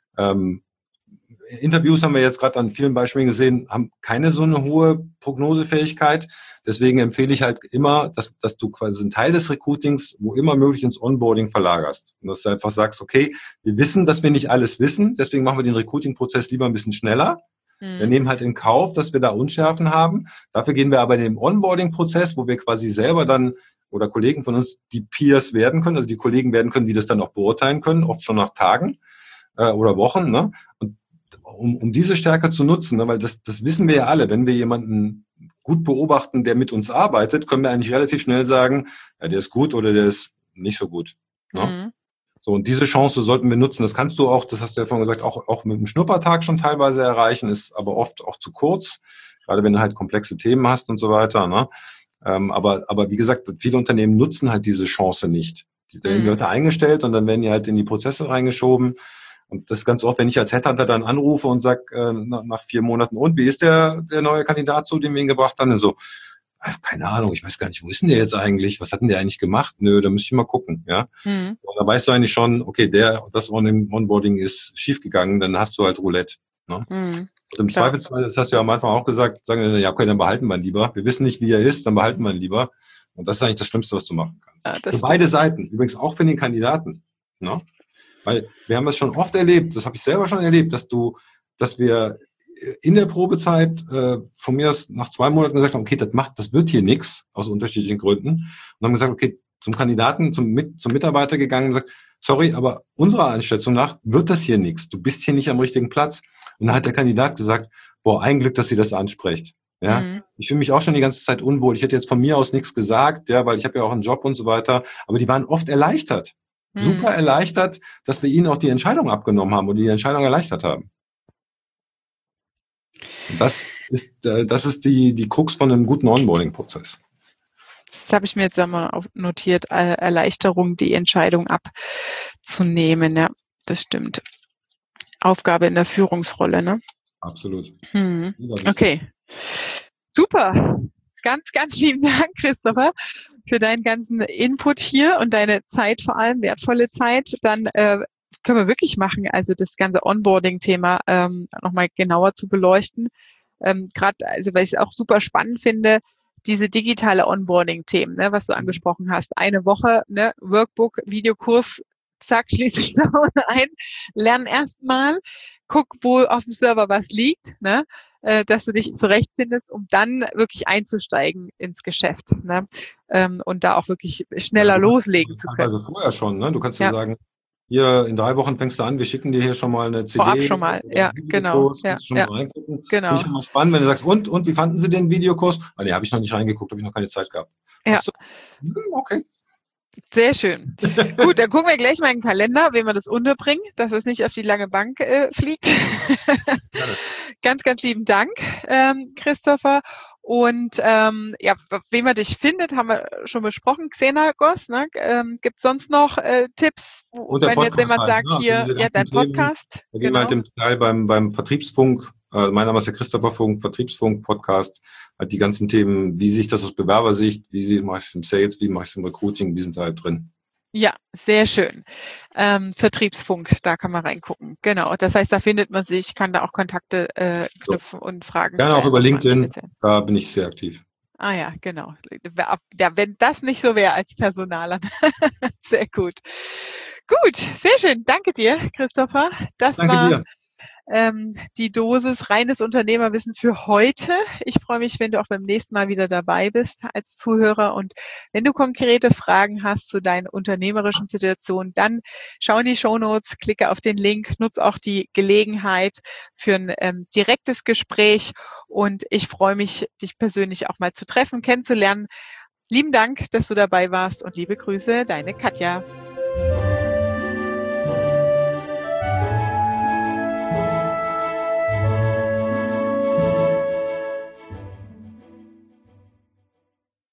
Interviews haben wir jetzt gerade an vielen Beispielen gesehen, haben keine so eine hohe Prognosefähigkeit. Deswegen empfehle ich halt immer, dass du quasi einen Teil des Recruitings, wo immer möglich, ins Onboarding verlagerst. Und dass du einfach sagst, okay, wir wissen, dass wir nicht alles wissen, deswegen machen wir den Recruiting-Prozess lieber ein bisschen schneller. Wir nehmen halt in Kauf, dass wir da Unschärfen haben. Dafür gehen wir aber in den Onboarding-Prozess, wo wir quasi selber dann oder Kollegen von uns die Peers werden können, also die Kollegen werden können, die das dann auch beurteilen können, oft schon nach Tagen oder Wochen. Ne? Und um diese Stärke zu nutzen, ne, weil das wissen wir ja alle, wenn wir jemanden gut beobachten, der mit uns arbeitet, können wir eigentlich relativ schnell sagen, ja, der ist gut oder der ist nicht so gut. Ne? So, und diese Chance sollten wir nutzen. Das kannst du auch, das hast du ja vorhin gesagt, auch mit einem Schnuppertag schon teilweise erreichen, ist aber oft auch zu kurz, gerade wenn du halt komplexe Themen hast und so weiter. Ne? Aber wie gesagt, viele Unternehmen nutzen halt diese Chance nicht. Die werden Leute eingestellt und dann werden die halt in die Prozesse reingeschoben. Und das ist ganz oft, wenn ich als Headhunter dann anrufe und sage nach 4 Monaten, und wie ist der neue Kandidat zu, den wir ihn gebracht haben? Und so, keine Ahnung, ich weiß gar nicht, wo ist denn der jetzt eigentlich? Was hat denn der eigentlich gemacht? Nö, da müsste ich mal gucken. Ja? Und da weißt du eigentlich schon, okay, das Onboarding ist schiefgegangen, dann hast du halt Roulette. Ne? Und im Zweifelsfall, das hast du ja am Anfang auch gesagt, sagen wir, ja, okay, dann behalten wir ihn lieber. Wir wissen nicht, wie er ist, dann behalten wir ihn lieber. Und das ist eigentlich das Schlimmste, was du machen kannst. Für beide Seiten, übrigens auch für den Kandidaten. Ne? Weil wir haben das schon oft erlebt, das habe ich selber schon erlebt, dass wir in der Probezeit von mir aus nach 2 Monaten gesagt haben, okay, das wird hier nichts, aus unterschiedlichen Gründen. Und haben gesagt, okay, zum Kandidaten, zum Mitarbeiter gegangen und gesagt, sorry, aber unserer Einschätzung nach wird das hier nichts. Du bist hier nicht am richtigen Platz. Und dann hat der Kandidat gesagt, boah, ein Glück, dass sie das anspricht. Ja, ich fühle mich auch schon die ganze Zeit unwohl. Ich hätte jetzt von mir aus nichts gesagt, ja, weil ich habe ja auch einen Job und so weiter. Aber die waren oft erleichtert. Super erleichtert, dass wir ihnen auch die Entscheidung abgenommen haben und die Entscheidung erleichtert haben. Und das ist die Krux von einem guten Onboarding-Prozess. Das habe ich mir jetzt einmal notiert, Erleichterung, die Entscheidung abzunehmen. Ja, das stimmt. Aufgabe in der Führungsrolle, ne? Absolut. Okay. Super. Ganz, ganz lieben Dank, Christopher, für deinen ganzen Input hier und deine Zeit, vor allem wertvolle Zeit. Dann können wir wirklich machen, also das ganze Onboarding-Thema nochmal genauer zu beleuchten. Gerade, also weil ich es auch super spannend finde, diese digitale Onboarding-Themen, ne, was du angesprochen hast. Eine Woche, ne, Workbook, Videokurs, zack, schließe ich Down ein, lern erstmal, guck, wo auf dem Server was liegt, ne? Dass du dich zurechtfindest, um dann wirklich einzusteigen ins Geschäft, ne? Und da auch wirklich schneller loslegen zu können. Also vorher schon, ne? Du kannst ja Ja, sagen, hier in 3 Wochen fängst du an, wir schicken dir hier schon mal eine vorab CD schon mal. oder Ja, einen genau. Videokurs, Ja, kannst du schon ja, mal reingucken. Finde ich genau. schon mal spannend, wenn du sagst, und wie fanden Sie den Videokurs? Ah, nee, habe ich noch nicht reingeguckt, habe ich noch keine Zeit gehabt. Ach Ja, so, okay. sehr schön. Gut, dann gucken wir gleich mal in den Kalender, wie wir das unterbringen, dass es nicht auf die lange Bank fliegt. Gerne. Ganz, ganz lieben Dank, Christopher. Und ja, wie man dich findet, haben wir schon besprochen. Xenagos, ne? Gibt es sonst noch Tipps, Und der wenn jetzt Podcast jemand halt, sagt, ne? Also hier, diese ja, ganzen dein Themen, Podcast, da gehen wir halt genau. im Teil beim Vertriebsfunk, mein Name ist der Christopher Funk, Vertriebsfunk, Podcast, halt die ganzen Themen, wie sehe ich das aus Bewerbersicht, mache ich es im Sales, wie mache ich es im Recruiting, die sind da halt drin. Ja, sehr schön. Vertriebsfunk, da kann man reingucken. Genau. Das heißt, da findet man sich, kann da auch Kontakte So. knüpfen und Fragen Gerne auch stellen, über nochmal im LinkedIn, Speziellen. da bin ich sehr aktiv. Ah ja, genau. Ja, wenn das nicht so wäre als Personaler. Sehr gut. Gut, sehr schön. Danke dir, Christopher. Das Danke war dir. die Dosis reines Unternehmerwissen für heute. Ich freue mich, wenn du auch beim nächsten Mal wieder dabei bist als Zuhörer. Und wenn du konkrete Fragen hast zu deinen unternehmerischen Situationen, dann schau in die Shownotes, klicke auf den Link, nutze auch die Gelegenheit für ein direktes Gespräch. Und ich freue mich, dich persönlich auch mal zu treffen, kennenzulernen. Lieben Dank, dass du dabei warst und liebe Grüße, deine Katja.